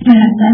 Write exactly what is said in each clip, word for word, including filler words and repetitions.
Lehetem.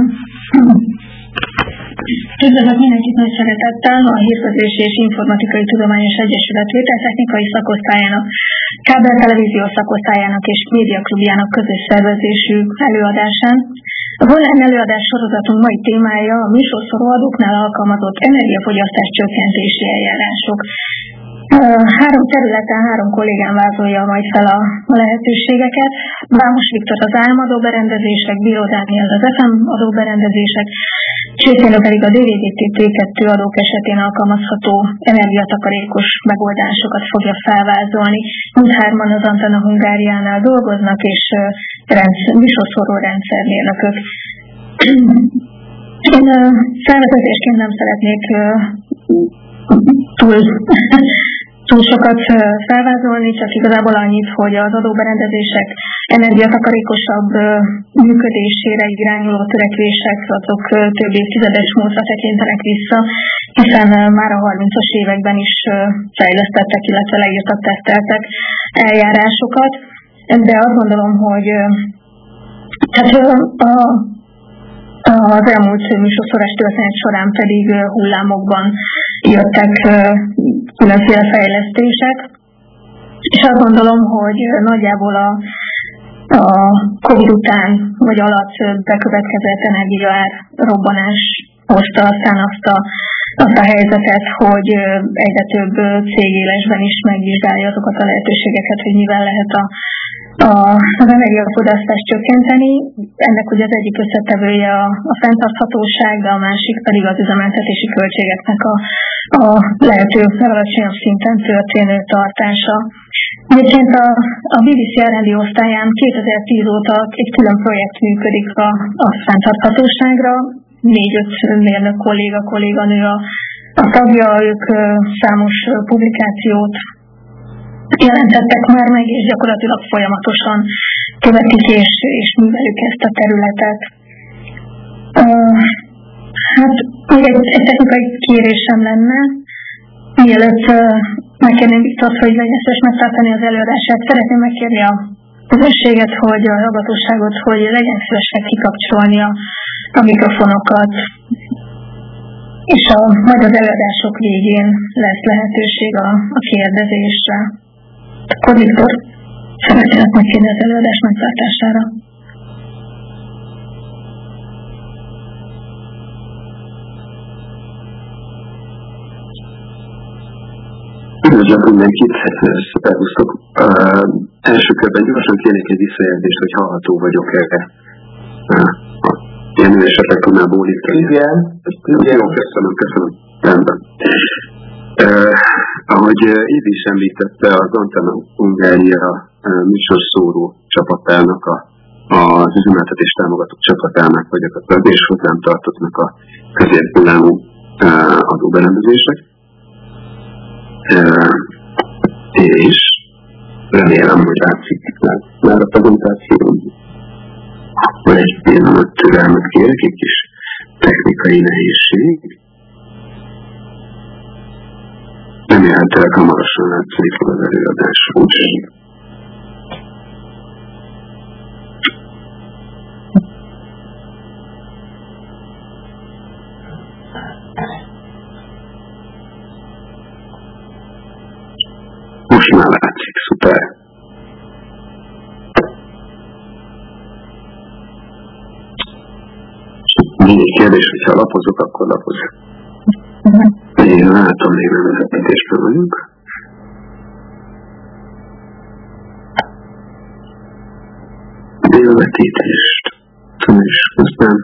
Üdvözlök mindenkit nagy szeretettel a Hírközlési és Informatikai Tudományos Egyesület Vételtechnikai Szakosztályának, Kábel-televízió szakosztályának és médiaklubjának közös szervezésű előadásán. Az online előadás sorozatunk mai témája a műsorszóró adóknál alkalmazott energiafogyasztás csökkentési eljárások. Három területen három kollégám vázolja majd fel a lehetőségeket. Vámos Viktor az álmadóberendezések, Bíró Dániel az ef em adóberendezések, Csészélő pedig a dé vé dé té kettő adók esetén alkalmazható energiatakarékos megoldásokat fogja felvázolni. Mindhárman az Antenna Hungáriánál dolgoznak, és műsorszóró rendszermérnökök. Én felvezetésként nem szeretnék túl, túl sokat felvázolni, csak igazából annyit, hogy az adóberendezések energiatakarékosabb működésére irányuló törekvések azok több évtizedes múltra tekintenek vissza, hiszen már a harmincas években is fejlesztettek, illetve leírtak, teszteltek eljárásokat, de azt gondolom, hogy tehát a Az elmúlt műsorszórás történet során pedig hullámokban jöttek különféle fejlesztések, és azt gondolom, hogy nagyjából a, a Covid után vagy alatt bekövetkezett energiaár robbanás hozta aztán azt a, azt a helyzetet, hogy egyre több cég élesben is megvizsgálja azokat a lehetőségeket, hogy mivel lehet a A, az energiafogyasztást csökkenteni. Ennek ugye az egyik összetevője a, a fenntarthatóság, de a másik pedig az üzemeltetési költségeknek a, a lehető legalacsonyabb szinten történő tartása. Egyébként a, a bé bé cé er end dé osztályán kétezer-tíz óta egy külön projekt működik a, a fenntarthatóságra. Négy-öt mérnök kolléga, kolléganő a, a tagja, ők számos publikációt jelentettek már meg, és gyakorlatilag folyamatosan követik és, és művelik ezt a területet. Uh, hát még egy, egy technikai kérésem lenne, mielőtt uh, megkérném Viktort, hogy legyen szíves megtartani az előadását. Szeretném megkérni a közönséget, hogy a hallgatóságot, hogy legyen szívesek kikapcsolni a, a mikrofonokat, és a, majd az előadások végén lesz lehetőség a, a kérdezésre. Akkor Viktor, szeretnének megkérni az előadás megtartására. Üdvözlök mindenkit, szervusztok. Uh, első körben gyorsan kérnék egy visszajelzést, hogy hallható vagyok erre. Uh, ilyen ő esetleg tudnál bólítani. Igen. Jó, köszönöm, köszönöm. Rendben. Uh, ahogy uh, Évi is említette, az Antenna Hungária uh, műsorszóró csapatának, a, az üzemeltetés támogató csapatának vagyok a tag, és hozzám tartoznak a középhullámú uh, adóberendezések. Uh, és remélem, hogy látszik már a prezentáción. Akkor egy pillanat türelmet kérek, egy kis technikai nehézség. Remélhetőleg hamarosan látszani fog az előadás. Most már látszik, szuper. Mindig kérdés, hogyha lapozok, akkor lapozok. Én látom, még nem vezetésben vagyunk. Délvetítést. És aztán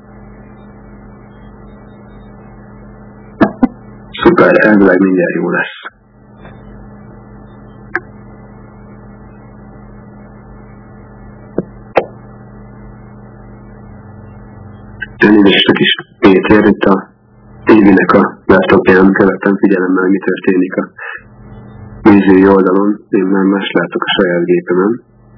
szuper, elvileg mindjárt jó lesz. Elnézést a kis Péter, itt a Évinek a laptopján követem figyelemmel, mi történik a nézői oldalon. Én már más látok a saját gépemen.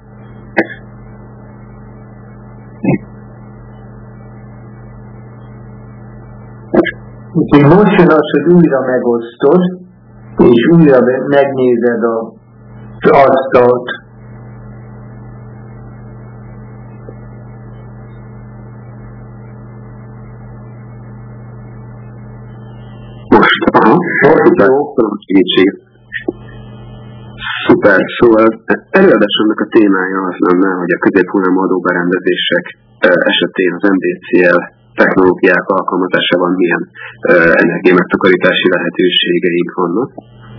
Úgyhogy most jön az, hogy újra megosztod, és újra megnézed az asztalt. segítség. Szuper, szóval előadásomnak a témája az lenne, hogy a középhullám adóberendezések esetén az em dé cé el technológiák alkalmazásában milyen energiamegtakarítási lehetőségeink vannak.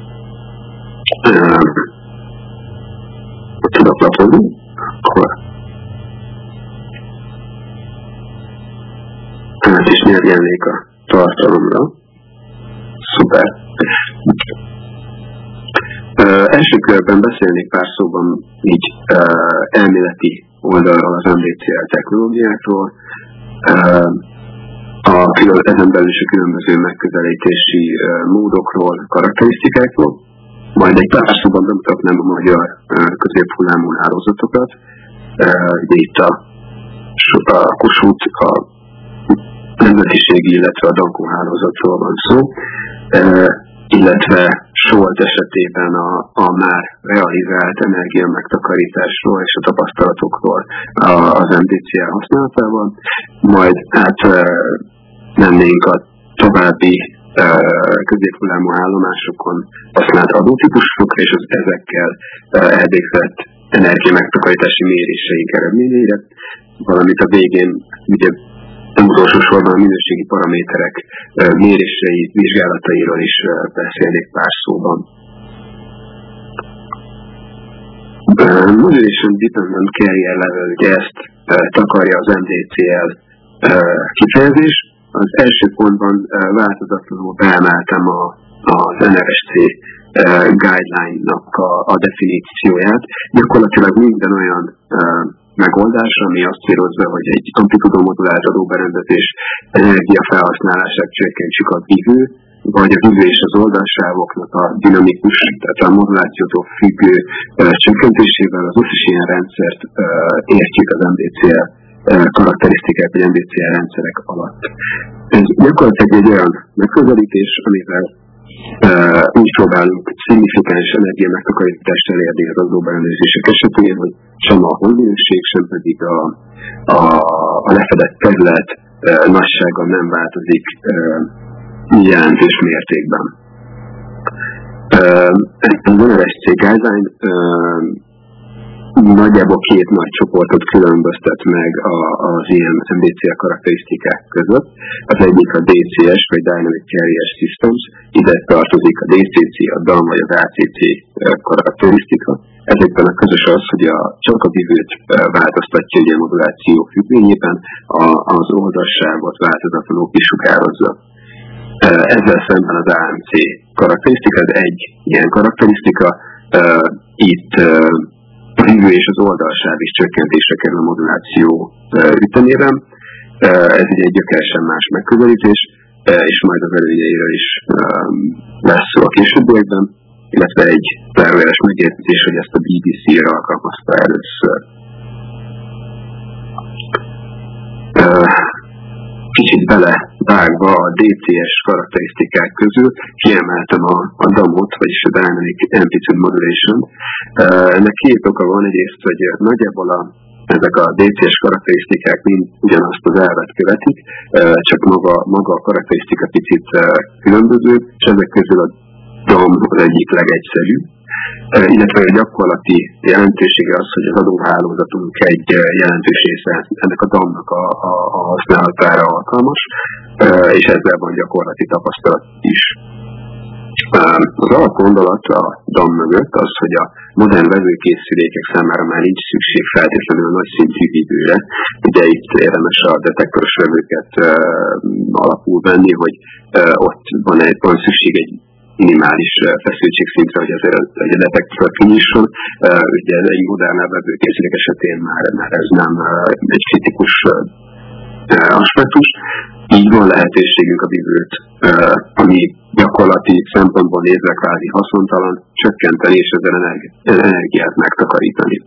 Tudok lapozni? Akkor át is nyerjelnék a tartalomra. Szuper. Uh, első körben beszélnék pár szóban így uh, elméleti oldalról az em dé cé el technológiákról, uh, a, ezen belül is a különböző megközelítési uh, módokról, karakterisztikákról, majd egy pár szóban bemutatnám a magyar uh, középhullámú hálózatokat, uh, itt a, a Kossuth, a nemzetiségi, illetve a Dankó hálózatról van szó, uh, illetve Solt esetében a, a már realizált energiamegtakarításról és a tapasztalatokról az em dé cé el használatával. Majd át e, mennénk a további e, középhullámú állomásokon használt adótípusokra és az ezekkel e, elvégzett energiamegtakarítási méréseink eredményeire, valamint a végén ugye nem utolsó sorban a minőségi paraméterek mérései, vizsgálatairól is beszélnék pár szóban. Modulation Dependent Carrier Level, ugye ezt takarja az em dé cé el kifejezés. Az első pontban változatlanul beemeltem a, az en er es cé guideline-nak a, a definícióját. Gyakorlatilag minden olyan megoldás, ami azt célozza, hogy egy amplitúdó modulált adóberendezés energiafelhasználását csökkentsük a vívő, vagy a vívő és az oldalsávoknak a dinamikus, tehát a modulációtól függő uh, csökkentésével az összes ilyen rendszert uh, értjük az em dé cé el uh, karakterisztikák, vagy em dé cé el rendszerek alatt. Ez gyakorlatilag egy olyan megközelítés, amivel Uh, úgy próbálunk szignifikáns energiamegtakarítást elérni az adóberendezések esetén, hogy sem a hangminőség, sem pedig a, a, a lefedett terület uh, nagysága nem változik uh, jelentős mértékben. Uh, az en er es cé guideline uh, nagyjából két nagy csoportot különböztet meg az ilyen em dé cé el karakterisztikák között. Az egyik a dé cé es, vagy Dynamic Carrier Systems, ide tartozik a dé cé cé, a dam vagy az á cé cé karakterisztika. Ezekben a közös az, hogy a, csak a vívőt változtatja ugye a moduláció függvényében, a, az oldalsávot változatlanul kisugározza. Ezzel szemben az á em cé karakterisztika, ez egy ilyen karakterisztika, itt a vívő és az oldalsáv is csökkentésre kerül a moduláció ütemében. Ez ugye egy gyökeresen más megközelítés, és majd az előnyeiről is lesz szó a későbbiekben, illetve egy zárójeles megjegyzés, hogy ezt a bé bé cé-re alkalmazta először. Kicsit belevágva a dé cé es karakterisztikák közül kiemeltem a, a damot, vagyis a Dynamic Amplitude Modulation. Ennek két oka van, egyrészt, hogy nagyjából a, ezek a dé cé es karakterisztikák mind ugyanazt az elvet követik, csak maga, maga a karakterisztika picit különböző, és ezek közül a dam az egyik legegyszerűbb. Illetve a gyakorlati jelentősége az, hogy az adóhálózatunk egy jelentős része ennek a damnak a, a, a használatára alkalmas, és ezzel van gyakorlati tapasztalat is. Az alapgondolat a dam mögött az, hogy a modern vezőkészülékek számára már nincs szükség feltétlenül nagy szintű vívőre. Ugye itt érdemes a detektoros vevőket alapul venni, hogy ott van, egy, van szükség egy minimális feszültségszintre, hogy azért egy detektor kinyisson. Ugye egy modernebb vevőkészülék esetén már, már ez nem egy kritikus aspektus. Így van lehetőségünk a vívőt, ami gyakorlati szempontból nézve kvázi haszontalan, csökkenteni és ezzel energiát megtakarítani.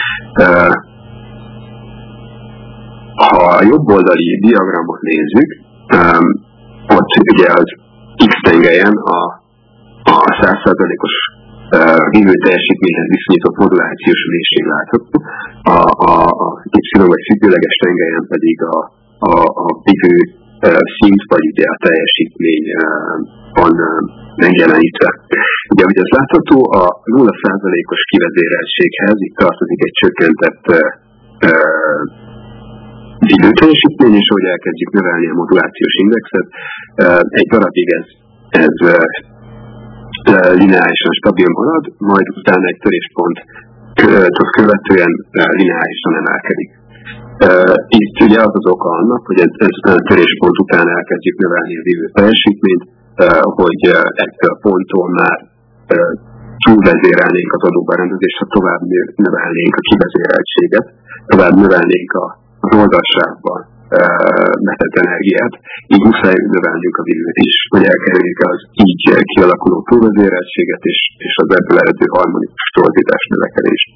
Ha a jobb oldali diagramot nézzük, ott ugye az X-tengelyen a a száz százalékos vívő teljesítményhez viszonyított modulációs méréség látható, a, a, a Y vagy függőleges tengelyen pedig a, a, a vívő szint, vagy ugye a teljesítmény van megjelenítve. Ugye, hogy ez látható, a nulla százalékos kivezéreltséghez itt tartozik egy csökkentett időteljesítmény, és ahogy elkezdjük növelni a modulációs indexet, egy darabig ez, ez lineárisan stabil marad, majd utána egy töréspontot követően lineárisan emelkedik. Itt ugye az az oka annak, hogy ez, ez a töréspont után elkezdjük növelni az idő teljesítményt, hogy ettől a ponton már túlvezérelnénk az adóberendezést, ha tovább növelnénk a kivezéreltséget, tovább növelnénk a az oldalsávban vetett energiát, így muszáj növelnünk az időt is, hogy elkerüljük az így kialakuló túlvezéreltséget és, és az ebből eredő harmonikus torzítás növekedést.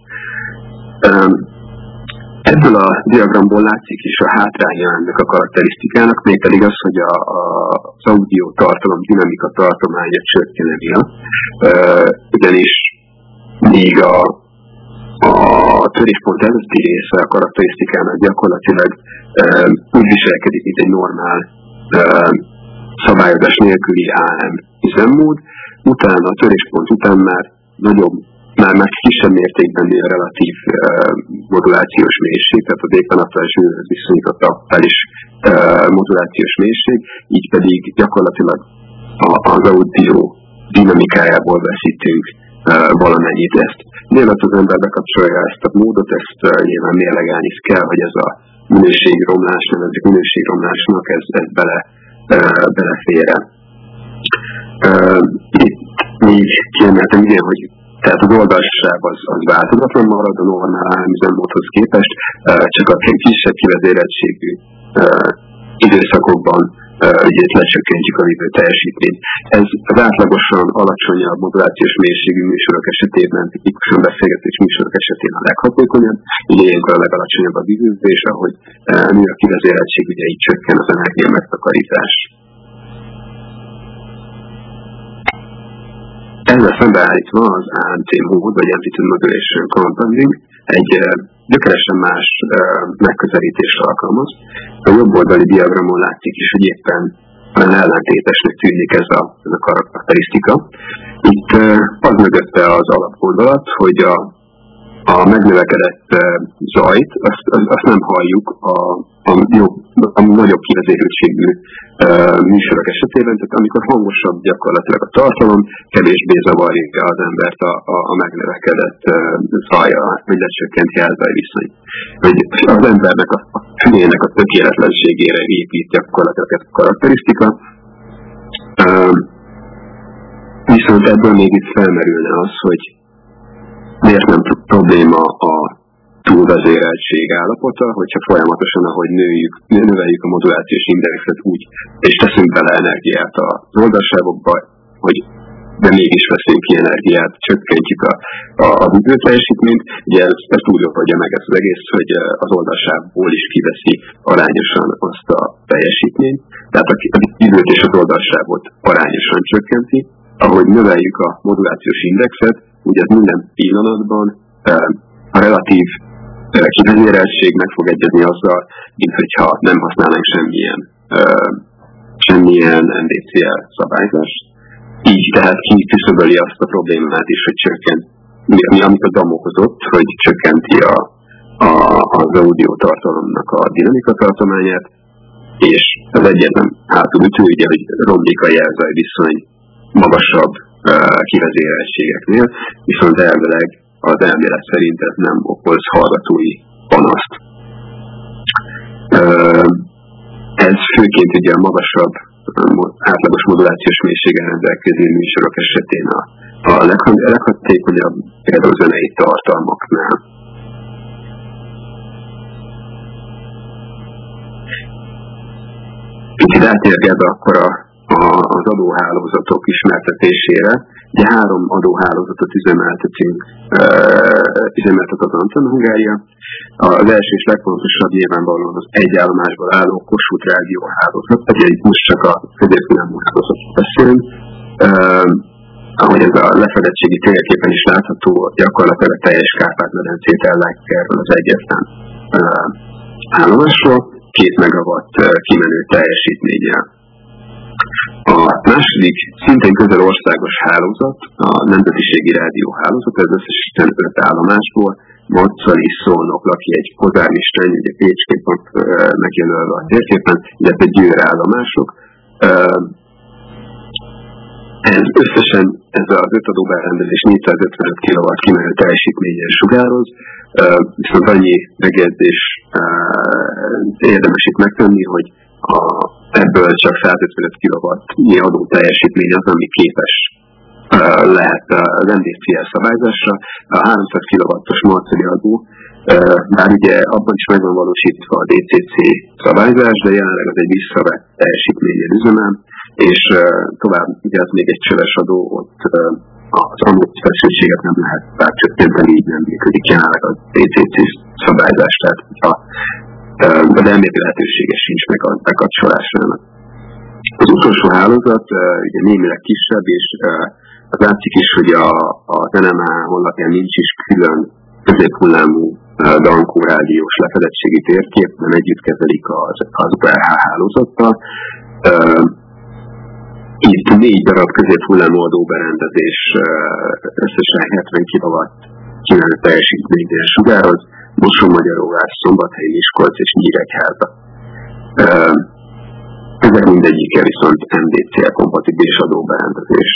Ebből a diagramból látszik is a hátránya ennek a karakterisztikának, mégpedig az, hogy a, a, az audio tartalom, dinamika tartománya csökken emiatt, ugyanis még a A töréspont előtti része a karakterisztikának gyakorlatilag e, úgy viselkedik, mint egy normál e, szabályozás nélküli á em üzemmód, utána a töréspont után már nagyobb, már, már kisebb mértékben nő a relatív e, modulációs mélység, tehát az éppen aktuális időhöz viszonyított aktuális e, modulációs mélység, így pedig gyakorlatilag a, az audio dinamikájából veszítünk valamennyit ezt. Mielőtt az ember bekapcsolja ezt a módot, ezt uh, nyilván mérlegelni kell, hogy ez a minőségromlás, nevezzük minőségromlásnak, ez, ez bele, uh, belefér. Uh, itt még kiemeltem, igen, hogy tehát az oldalsáv az, az változatlan marad a normál á em üzemmódhoz képest, uh, csak a kisebb kivezéreltségű uh, időszakokban ugye itt lecsökkentjük a vívő teljesítményt. Ez az átlagosan alacsonyabb modulációs mélységű műsorok esetében, tipikusan beszélgetés műsorok esetén a leghatékonyabb, ugye ilyenkor a legalacsonyabb a vívőzés, ahogy nő a kivezéreltség, ugye így csökken az energia megtakarítás. Ezzel szembeállítva az á em té mód, vagy Amplitude Modulation Compounding egy gyökeresen más uh, megközelítésre alkalmaz. A jobb oldali diagramon látszik is, hogy éppen olyan ellentétesnek tűnik ez a, ez a karakterisztika. Itt uh, az mögötte az alapgondolat, hogy a, a megnövekedett uh, zajt, azt, azt nem halljuk a, a, jobb, a nagyobb kivezérültségű uh, műsorok esetében, tehát amikor hangosabb gyakorlatilag a tartalom, kevésbé zavarja az embert a, a, a megnövekedett uh, zaja, vagy lecsökkent jelzaj viszony. Hogy az embernek a, a fülének a tökéletlenségére épít gyakorlatilag ez a karakterisztika. Uh, viszont ebből még itt felmerülne az, hogy miért nem probléma a túlvezéreltség állapota, hogyha folyamatosan, ahogy nőjük, növeljük a modulációs indexet úgy, és teszünk bele energiát az oldalsávokba, hogy de mégis veszünk ki energiát, csökkentjük a, a, a vívőteljesítményt. Ugye ezt, ezt úgy oldja meg ez az egész, hogy az oldalsávból is kiveszi arányosan azt a teljesítményt, tehát a, a vívőt és az oldalsávot arányosan csökkenti. Ahogy növeljük a modulációs indexet, ugye ez minden pillanatban a relatív kivezéreltség meg fog egyezni azzal, mint hogyha nem használnánk semmilyen, semmilyen en dé cé el szabályzást. Így tehát kiküszöböli azt a problémát is, hogy csökkent, mi, amit a dam okozott, hogy csökkenti a, a, az audio tartalomnak a dinamika tartományát, és az egyetlen hátulütő, ugye, hogy romlik a jelzaj viszony magasabb uh, kivezéreltségeknél, viszont elvileg az elmélet szerint ez nem okoz hallgatói panaszt. Uh, ez főként ugye a magasabb átlagos modulációs mélységgel rendelkező műsorok esetén a, a leghatékonyabb, például zenei tartalmaknál. Kicsit átérged akkor a, a, az adóhálózatok ismertetésére. Ugye három adóhálózatot üzemeltetünk, uh, üzemeltet az Anten Hungária. Az első és legfontosabb nyilvánvalóan az egy állomásból álló Kossuth Rádió hálózat, ugye itt most csak a középvilágú hálózatról beszélünk. Uh, ahogy ez a lefedettségi térképen is látható, gyakorlatilag a teljes Kárpát-medencét ellátja erről az egyetlen uh, állomásról. két megawatt kimenő teljesítménnyel. A második, szintén közel országos hálózat, a Nemzetiségi Rádió hálózat, ez összesítően öt állomásból, Maccali, Szolnok, Lakjegy, Kozármistrány, ugye Pécskét van megjelölve a térképen, illetve Győr állomások. Ez összesen ez az öt adóberendezés négyszázötvenöt kilowatt kimenő teljesítményen sugároz, viszont annyi megjegyzés érdemes itt megtenni, hogy a, ebből csak százötvenöt kilowattnyi adó teljesítmény az, ami képes lehet az en dé cé el szabályzásra. A háromszáz kilowattos marceli adó, bár ugye abban is meg van valósítva a dé cé cé szabályzás, de jelenleg az egy visszavett teljesítményen üzemel, és tovább ugye az még egy csöves adó, ott az adó feszültséget nem lehet bár csökkenteni, így nem működik jelenleg a dé cé cé szabályzás, tehát ha de elméleti lehetősége sincs meg a bekapcsolásának. Az utolsó hálózat ugye némileg kisebb, és az látszik is, hogy a, az en em á honlapján nincs is külön középhullámú Dankó rádiós lefedettségi térkép, nem együtt kezelik az, az o er há hálózattal. Itt négy darab középhullámú adóberendezés összesen hetven kilowatt kimenő teljesítménynél sugároz, Mosonmagyaróvár, Szombathely, Miskolc és Nyíregyháza. Ezek mindegyike viszont en dé cé el kompatibilis adóberendezés.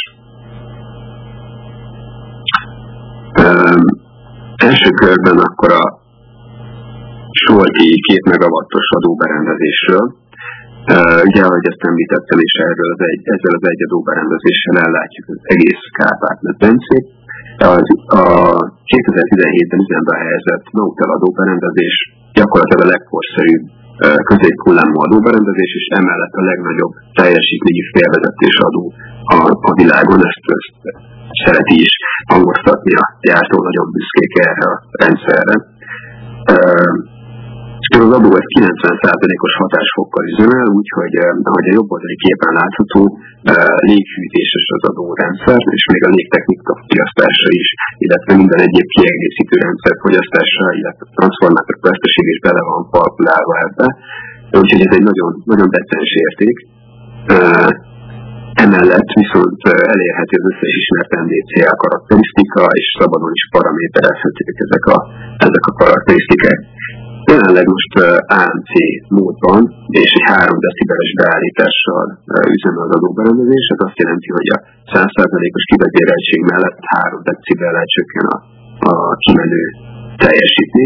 Első körben akkor a Solti két megawattos adóberendezésről. Ugye, ahogy ezt említettem, és erről az egy, ezzel az egy adóberendezéssel ellátjuk az egész Kárpát-medencét. Az, a kétezer-tizenhétben üzembe helyezett Nautel adóberendezés gyakorlatilag a legkorszerűbb középhullámú adóberendezés, és emellett a legnagyobb teljesítményű félvezetés adó a, a világon. Ezt, ezt szereti is hangoztatni a gyártó, nagyon büszkék erre a rendszerre. Az adó ez kilencven százalékos hatásfokkal üzemel, úgyhogy ahogy a jobb oldali képen látható, léghűtéses az adórendszer, és még a légtechnika fogyasztása is, illetve minden egyéb kiegészítő rendszer fogyasztása, illetve a transformátor veszteség is bele van kalkulálva ebbe. Úgyhogy ez egy nagyon, nagyon decens érték. Emellett viszont elérhető az összes ismert en dé cé el karakterisztika, és szabadon is paraméterezhetők ezek a, ezek a karakterisztikák. Jelenleg most á em cé módban és egy három decibeles beállítással üzemel az adóberendezés. Ez azt jelenti, hogy a száz százalékos kivezéreltség mellett három decibellel csökken a, a kimenő teljesítmény.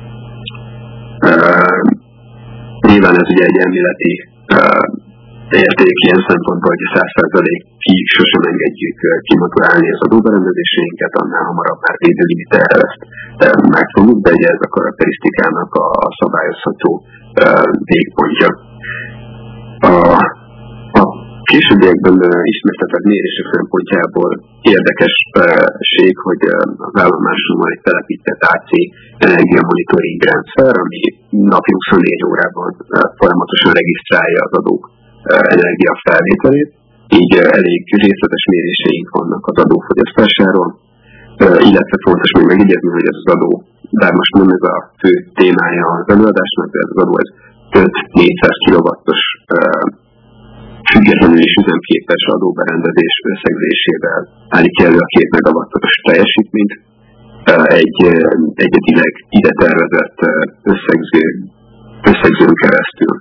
Uh, nyilván ez ugye egy elméleti uh, érték ilyen szempontból, hogy a száz százalékig sosem engedjük kimaturálni az adóberendezéseinket, annál hamarabb már védőlimiterre ezt megfogjuk, de ugye ez a karakterisztikának a szabályozható végpontja. A, a későbbiekben ismertetett mérések szempontjából érdekesség, hogy az állomáson van egy telepített á cé energia monitoring rendszer, ami napi huszonnégy órában folyamatosan regisztrálja az adók energia felvételét, így elég részletes méréseink vannak az adófogyasztásáról, illetve fontos még megjegyezni, hogy ez az adó, bár most nem ez a fő témája az előadásnak, de ez az adó ez öt-négyszáz kilowattos függetlenül is üzemképes adóberendezés összegzésével állítja elő a két megawattos teljesítményt egy egyedileg ide tervezett összegző, összegzőn keresztül.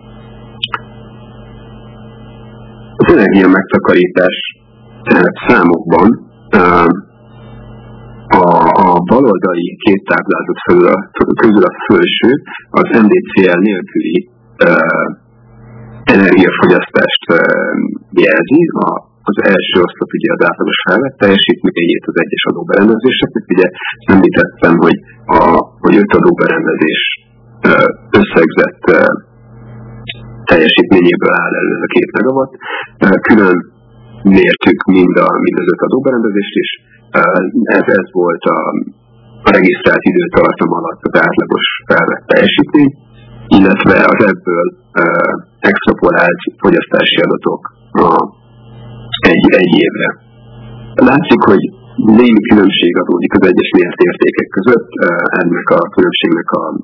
Az energia megtakarítás számokban a, a baloldali két táblázat fölül a, közül a felső az en dé cé el nélküli uh, energiafogyasztást uh, jelzi. A, az első oszlop ugye az átlagos felvett teljesítményét az egyes adóberendezéseknek. Ugye említettem, hogy, a, hogy öt adóberendezés uh, összegzett uh, teljesítményéből áll elő ez a két megawatt. Külön mértük mind, a, mind az öt adóberendezést is. Ez, ez volt a, a regisztrált időtartam alatt az átlagos felvett teljesítmény, illetve az ebből uh, extrapolált fogyasztási adatok a, egy, egy évre. Látszik, hogy némi különbség adódik az egyes mért értékek között. Uh, ennek a különbségnek a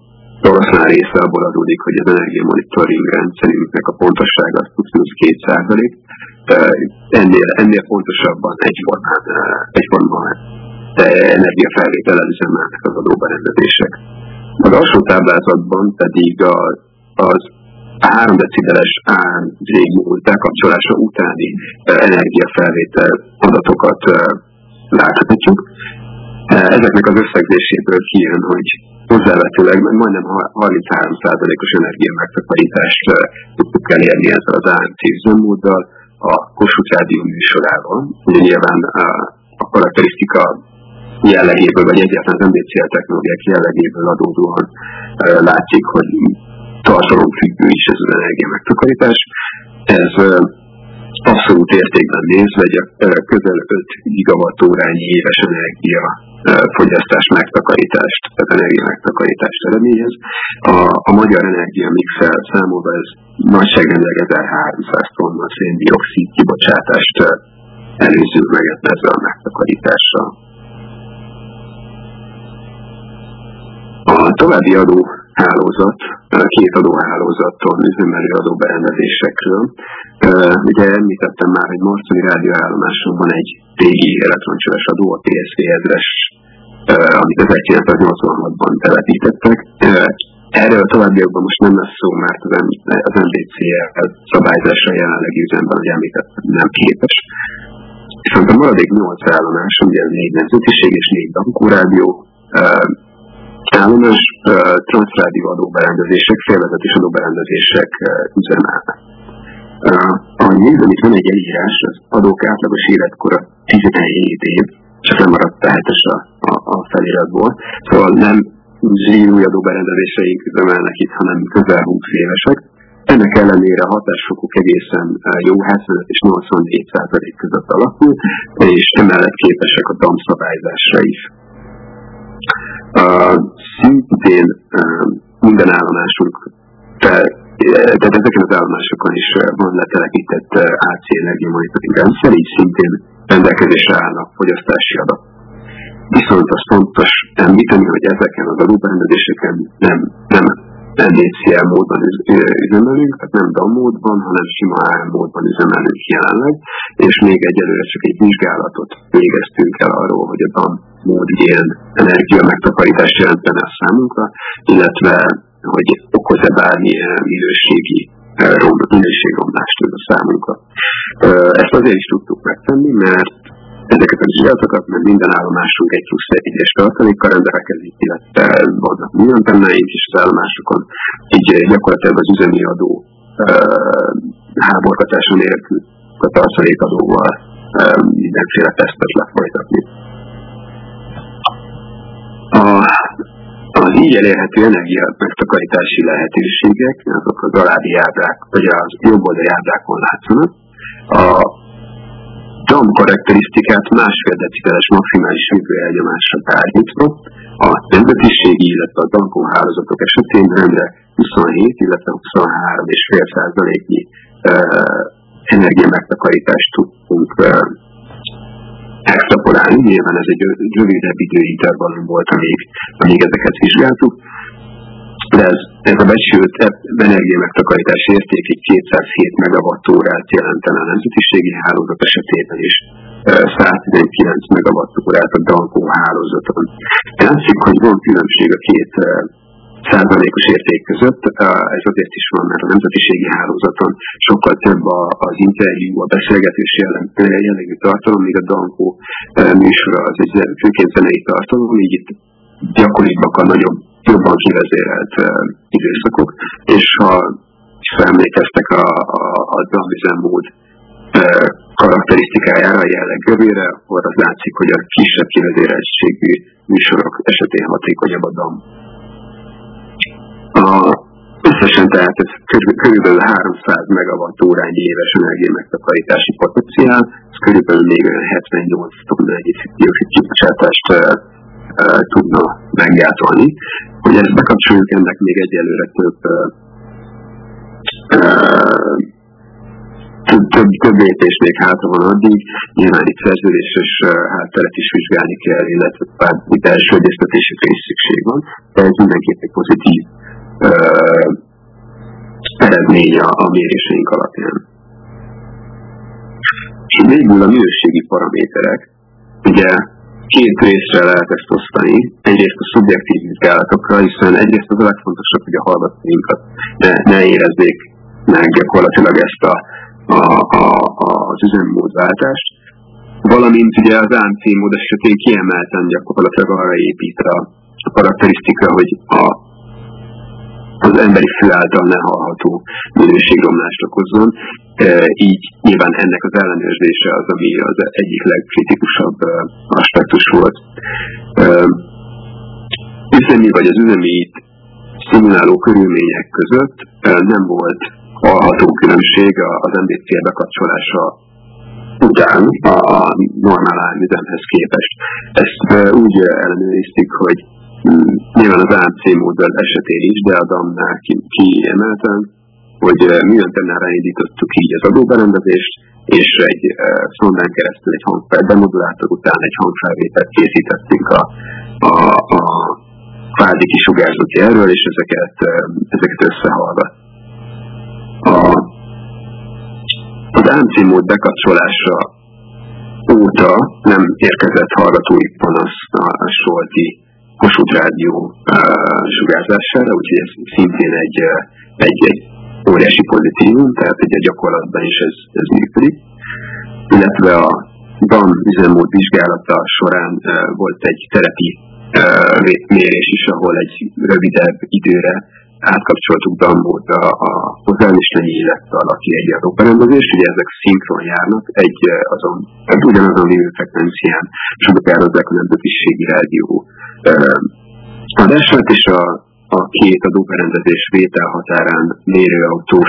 oroszlán része abból adódik, hogy az energiamonitoring rendszerünknek a pontossága az plusz két százalék. Ennél, ennél pontosabban egyformán, egyformán energiafelvétellel üzemelnek az adóberendezések. Az alsó táblázatban pedig a, az három decibeles á gé mód bekapcsolása utáni energiafelvétel adatokat láthatjuk. Ezeknek az összegzéséből kijön, hogy hozzávetőleg majdnem harminchárom százalékos energia megtakarítást tudtuk elérni ezzel az á em cé üzemmóddal a Kossuth Rádió műsorával. Ugye nyilván a karakterisztika jellegéből, vagy egyáltalán az em bé cé el technológiák jellegéből adódóan látszik, hogy tartalomfüggő is ez az energia megtakarítás. Ez abszolút értékben nézve egy közel öt gigawattórányi éves energia fogyasztás megtakarítást, tehát energia megtakarítást eredményez. A, a magyar energia mixel számolva ez nagyságrendileg ezerháromszáz tonna szén-dioxid kibocsátást előző meg ezzel a megtakarítással. A további adóhálózat, két adóhálózaton üzemelő adóberendezésekről. Ugye említettem már, hogy Marconi rádióállomáson van egy régi elektroncseles adó, a pé es vé ezres, amit ezerkilencszáznyolcvanhatban telepítettek. Erről a továbbiakban most nem lesz szó, mert az em bé cé el szabályzásra jelenlegi üzemben, hogy említettem, nem képes. Viszont a maradék nyolc állomás, ugye négy nemzetiség és négy Dankó rádió, állomás transzrádió adóberendezések, félvezetés adóberendezések üzemelnek. Ahogy nézem, itt van egy elírás, az adók átlagos életkora tizenhét év, csak lemaradt a hetes a, a, a feliratból. Szóval nem zsír új adóberendezéseink üzemelnek itt, hanem közel húsz évesek. Ennek ellenére a hatásfokuk egészen jó, hetvenöt és nyolcvannégy százalék között alakul, és emellett képesek a dam szabályzásra is. Uh, szintén uh, minden állomásunk, tehát ezeken az állomásokon is uh, van letelepített uh, á cé energia monitoring rendszer, így szintén rendelkezésre állnak fogyasztási adat. Viszont az fontos említeni, hogy ezeken az adóberendezéseken nem, nem en dé cé el módban üzemelünk, tehát nem dam módban, hanem sima á em módban üzemelünk jelenleg, és még egyelőre csak egy vizsgálatot végeztünk el arról, hogy a dam mód ilyen energia megtakarítást jelentene a számunkra, illetve hogy okoz-e bármilyen minőségi minőségromlást a számunkra. Ezt azért is tudtuk megtenni, mert ezeket a vizsgálatokat, mert minden állomásunk egy plusz egyes tartalékkal rendelkezik, illetve vannak milyentennáink is az állomásokon, így gyakorlatilag az üzemi adó háborgatása nélkül a tartalékadóval mindenféle tesztet lefolytatni. A, az így elérhető energia megtakarítási lehetőségek, azok az alábbi ábrák, vagy az jobb oldali ábrákon látszanak. A dam karakterisztikát másfél decibeles maximális hőelnyomásra tárgyítva, a nemzetiségi, illetve a Dankó hálózatok esetén rendre huszonhét, illetve huszonhárom egész öt százaléknyi uh, energia megtakarítást tudtunk uh, extrapolálni. Nyilván ez egy rövidebb időintervallum volt, amíg, amíg ezeket vizsgáltuk. De ez, ez a becsült energia megtakarítás érték egy kétszázhét megawattórát jelentene a nemzetiségi hálózat esetében is, száztizenkilenc megawattórát a Dankó hálózaton. Látszik, hogy van különbség a két százalékos érték között. Ez azért is van, mert a nemzetiségi hálózaton sokkal több az interjú, a beszélgetés jellegű tartalom, míg a Dankó műsora az egy főként zenei tartalom, így itt gyakoribbak a nagyobb, jobban kivezérelt időszakok, és ha emlékeztek a, a, a dam üzemmód karakterisztikájára, a jelleggövére, akkor az látszik, hogy a kisebb kivezéreltségű műsorok esetén hatékonyabb a dam. A, összesen tehát ez körülbelül háromszáz megawattórányi éves energia megtakarítási potenciál, ez körülbelül még hetvennyolc tonnányi dioxid kibocsátást e, e, tudna meggátolni. Hogy ezt bekapcsoljuk, ennek még egyelőre több e, e, több, több, több lépés még hátra van addig, nyilván itt szerződéses hátteret is vizsgálni kell, illetve bár itt első egyeztetésükre is szükség van, de ez mindenképp egy pozitív uh, eredménye a méréseink alapján. És végül a minőségi paraméterek, ugye két részre lehet ezt osztani. Egyrészt a szubjektív vizsgálatokra, hiszen egyrészt az a legfontosabb, hogy a hallgatóinkat ne, ne érezzék meg gyakorlatilag ezt a, a, a, az üzemmódváltást, valamint ugye az á em cé mód esetén kiemelten gyakorlatilag arra épít a, a karakterisztika, hogy a, az emberi fül által ne hallható minőségromlást okozzon. E, így nyilván ennek az ellenőrzése az, ami az egyik legkritikusabb e, aspektus volt. E, üzemi vagy az üzemi szimuláló körülmények között e, nem volt hallható különbség az em bé cé bekapcsolása után a normál árüzemhez képest. Ezt e, úgy ellenőrizték, hogy nyilván az á em cé módon esetén is, de a dam-nál kiemelten, hogy műantennára elindítottuk így az adóberendezést, és egy uh, szondán keresztül egy hangfel demodulátor után egy hangfelvételt készítettünk a, a, a kvázi kisugárzó jelről, és ezeket, uh, ezeket összehallgat. A, az á em cé mód bekapcsolása óta nem érkezett hallgatói panasz a, a Solti Kossuth Rádió uh, sugárzására, úgyhogy ez szintén egy, uh, egy, egy óriási pozitívum, tehát egy a gyakorlatban is ez, ez működik. Illetve a dam üzemmód vizsgálata során uh, volt egy terepi uh, mérés is, ahol egy rövidebb időre átkapcsoltuk dammódra a hozzáállítanyi, illetve a laki egy adóberendezést, ugye ezek szinkron járnak, egy azon, ugyanazon lévő frekvencián sugározzák a nemzetiségi rádió uh, adását, és a, a két adóberendezés vételhatárán mérőautós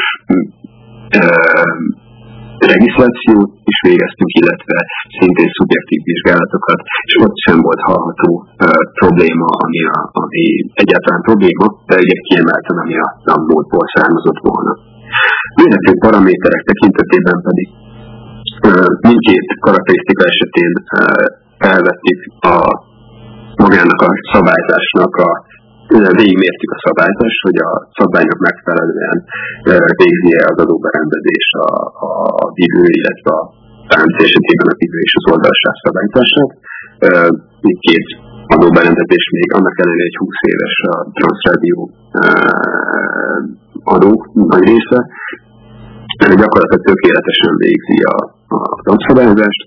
uh, regisztrációt is végeztünk, illetve szintén szubjektív vizsgálatokat, és ott sem volt hallható uh, probléma, ami, a, ami egyáltalán probléma, de ugye kiemelten, ami a dammódból származott volna. Mérhető paraméterek tekintetében pedig uh, mindkét karakterisztika esetén uh, elvettük a magának a szabályzásnak a végigmértük a szabályzást, hogy a szabálynak megfelelően végzi az adóberendezés a, a vívő, illetve a á em cé esetében a vívő és az oldalsáv szabályzását. Két adóberendezés még annak ellenére egy húsz éves a Transrádió adó nagy része. Gyakorlatilag tökéletesen végzi a, a szabályozást,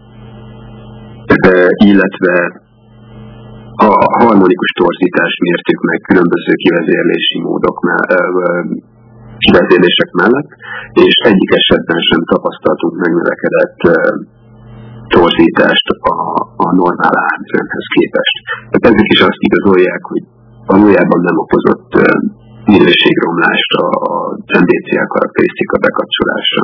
illetve a harmonikus torzítást mértük meg különböző kivezérlési módok kivezérlések mellett, és egyik esetben sem tapasztaltunk megnövekedett torzítást a, a normál árüzemhez képest. Tehát ezek is azt igazolják, hogy valójában nem okozott minőségromlást a, a em bé cé karakterisztika bekapcsolása.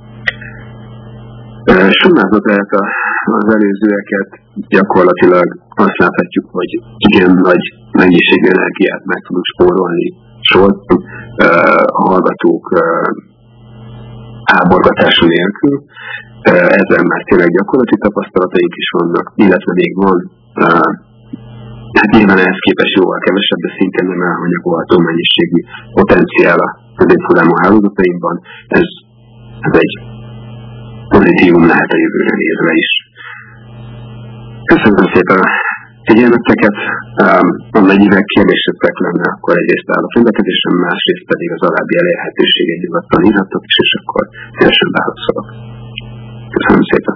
Summázva tehát az előzőeket, gyakorlatilag azt láthatjuk, hogy igen nagy mennyiségű energiát meg tudunk spórolni sort a hallgatók áborgatása nélkül. Ezzel már tényleg gyakorlati tapasztalataink is vannak, illetve még van, hát nyilván ehhez képest jóval kevesebb, de szintén nem elhanyagolható mennyiségű potenciál a középfullámú hálózatainkban. Ez, ez egy pozitívum lehet a jövőre nézve is. Köszönöm szépen a figyelmeteket. Um, amennyiben kérdésetek lenne, akkor egyrészt áll a rendelkezésem, másrészt pedig az alábbi elérhetőséget nyugodtan írhatok is, és akkor szívesen válaszolok. Köszönöm szépen.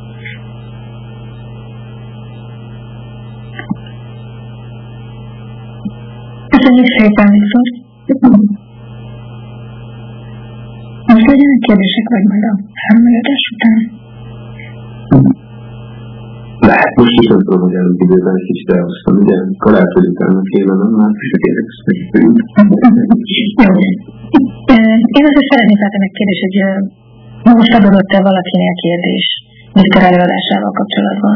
Köszönjük szépen, viszont. Most legyenek kérdések, vagy majd a három előadás után? Lehet, most is nem tudom, hogy előbb időben egy kicsit elhoztam, ugye karácsony utána kéne, nem már is a kérdések. Jó. Én azért szeretnék látni meg kérdés, hogy most adott-e valakinél kérdés Viktor előadásával kapcsolatban?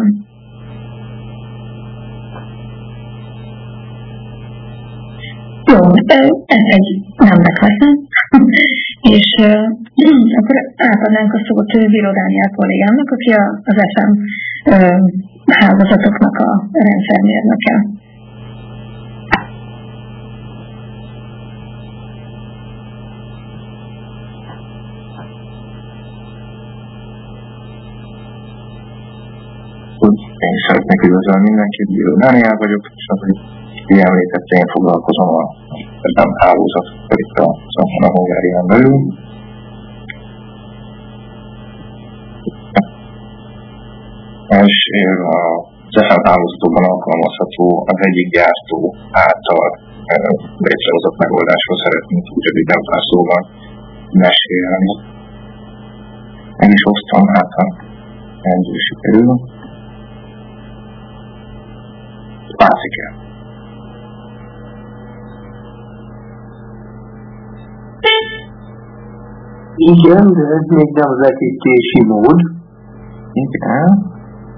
Jó, ez egy nemnek veszem. És uh, akkor átadnánk a szót Bíró Dániel kollégámnak, aki az ef em uh, hálózatoknak a rendszermérnöke. Úgy én is szeretnék üdvözölni mindenkit, Bíró Dániel vagyok, és az, hogy így említette, én foglalkozom a nem hálózat, pedig a Hungárián belül. És az ef em hálózatokban alkalmazható az egyik gyártó által létrehozott megoldásról szeretnénk úgy röviden pár szóval mesélni. Meg is osztom, hát ha rendül sikerül. Látszik el. Igen, de ez még nem vetítési mód. Igen.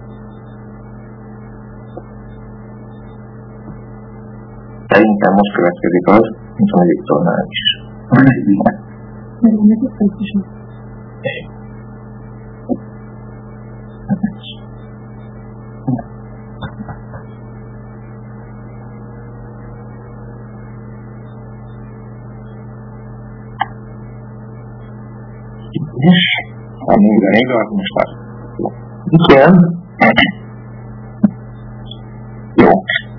Szerintem most következik az, mint a Viktornál is. És a minden igaz, most már. Igen. Jó.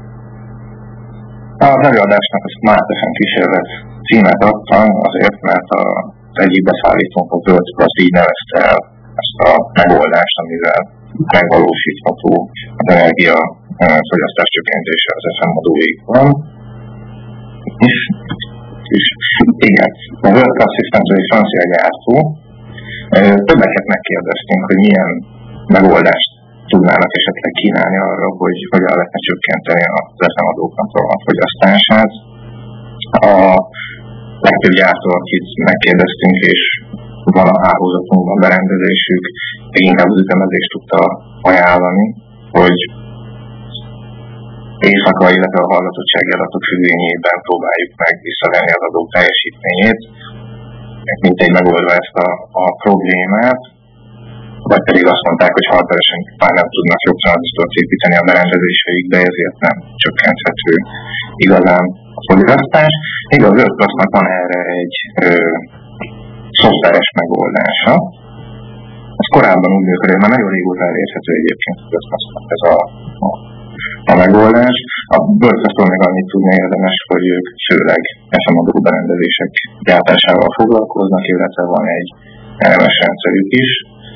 Az előadásnak azt Mátesen kísérlet címet adtam, azért, mert az egyik beszállítónk a World Plus így nevezte el ezt a megoldást, amivel megvalósítható az energia fogyasztás csökkentése az ef em moduljaikban. És, és igen, a World Plus Systems egy francia gyártó. Többeket megkérdeztünk, hogy milyen megoldást tudnának esetleg kínálni arra, hogy hogyan lehetne csökkenteni az ef em adóknak a fogyasztását. A legtöbb gyártó, akit megkérdeztünk, és van a hálózatunkban berendezésük, még inkább az ütemezést tudta ajánlani, hogy éjszaka, illetve a hallgatottsági adatok függvényében próbáljuk meg visszavenni az adók teljesítményét, mint egy megoldva ezt a, a problémát, vagy pedig azt mondták, hogy hardveresen már nem tudnak jobb tranzisztort építeni a berendezéseikbe, ezért nem csökkenthető igazán a fogyasztás. Igaz, az ötplasznak van erre egy ö, szoftveres megoldása. Ez korábban úgy működik, már nagyon régóta elérhető egyébként az ötplasznak ez a, a, a megoldás. A WordPress-től még annyit tudni érdemes, hogy ők főleg ef em adó berendezések gyártásával foglalkoznak, illetve van egy el em es rendszerük is.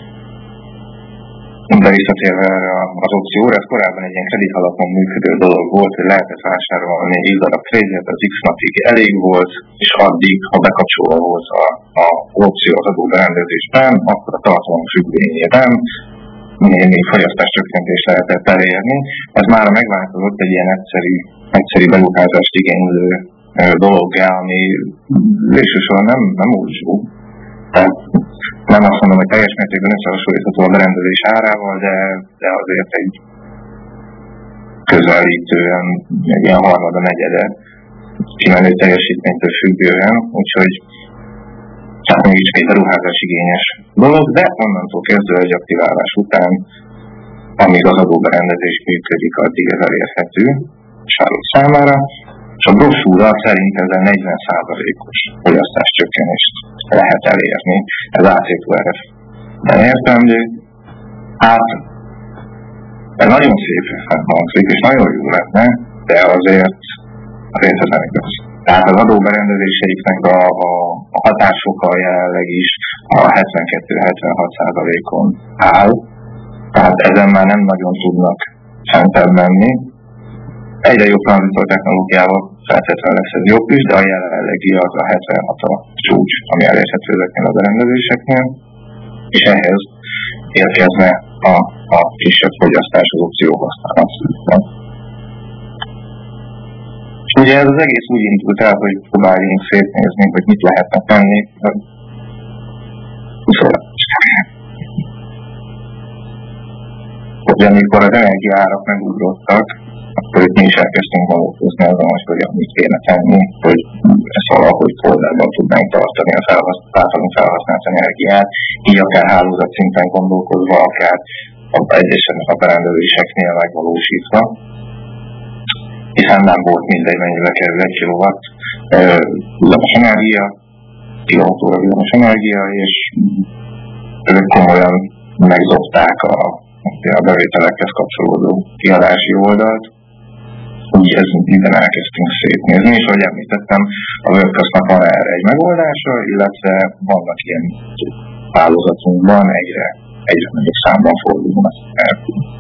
De visszatérve erre az opcióra, ez korábban egy ilyen kredit alapon működő dolog volt, hogy lehetett vásárolni egy darab krédit, az X napig elég volt, és addig, ha bekapcsolva volt a, a opció az adó berendezésben, akkor a tartalom függvényében némi fogyasztáscsökkentést lehetett elérni. Ez már megváltozott egy ilyen egyszerű, egyszerű beruházást igénylő dologgá, ami végsősorban nem, nem olcsó. Tehát nem azt mondom, hogy teljes mértékben összehasonlítható a berendezés árával, de, de azért egy közelítően, egy ilyen harmada, negyede kimenő teljesítménytől függően, úgyhogy tehát mégis egy beruházás igényes dolog, de onnantól kezdve egy aktiválás után, amíg az adóberendezés működik, addig ez elérhető Charlotte számára, és a brossúra szerint ezzel negyven százalékos fogyasztáscsökkenést lehet elérni. Ez á cé two er ef-ben értendő. Hát, ez nagyon szép hangzik, és nagyon jó lenne, de azért, azért ez nem igaz. Tehát az adóberendezéseiknek a, a, a hatásoka jelenleg is a hetvenkettő-hetvenhat százalékon áll, tehát ezen már nem nagyon tudnak fentebb menni. Egyre jobb tranzisztor technológiával feltétlenül lesz ez jobb is, de a jelenlegi az a hetvenhat a csúcs, ami elérhető ezeknél a berendezéseknél, és ehhez érkezne a, a kisebb fogyasztás az opció használatban. És ugye ez az egész úgy indult el, hogy próbáljunk szétnézni, hogy mit lehetne tenni. Hogy amikor az energiaárak megugrottak, akkor itt mi is elkezdtünk valókozni azon, hogy hogyan mit kéne tenni, hogy ezt valahogy koldában tudnánk tartani a általunk felhasznált energiát, így akár hálózat szinten gondolkozva, akár egyesen a berendezéseknél megvalósítva, hiszen nem volt mindegy, mennyibe kerül egy kilowatt villamos energia, kilowatt óra villamos energia, és ők komolyan megzobták a a bevételekhez kapcsolódó kiadási oldalt. Úgy ez minden elkezdtünk szétnézni, és ahogy említettem, a WordPress-nak van erre egy megoldása, illetve vannak ilyen hálózatunkban egyre, egyre nagyobb számban fordulnak el.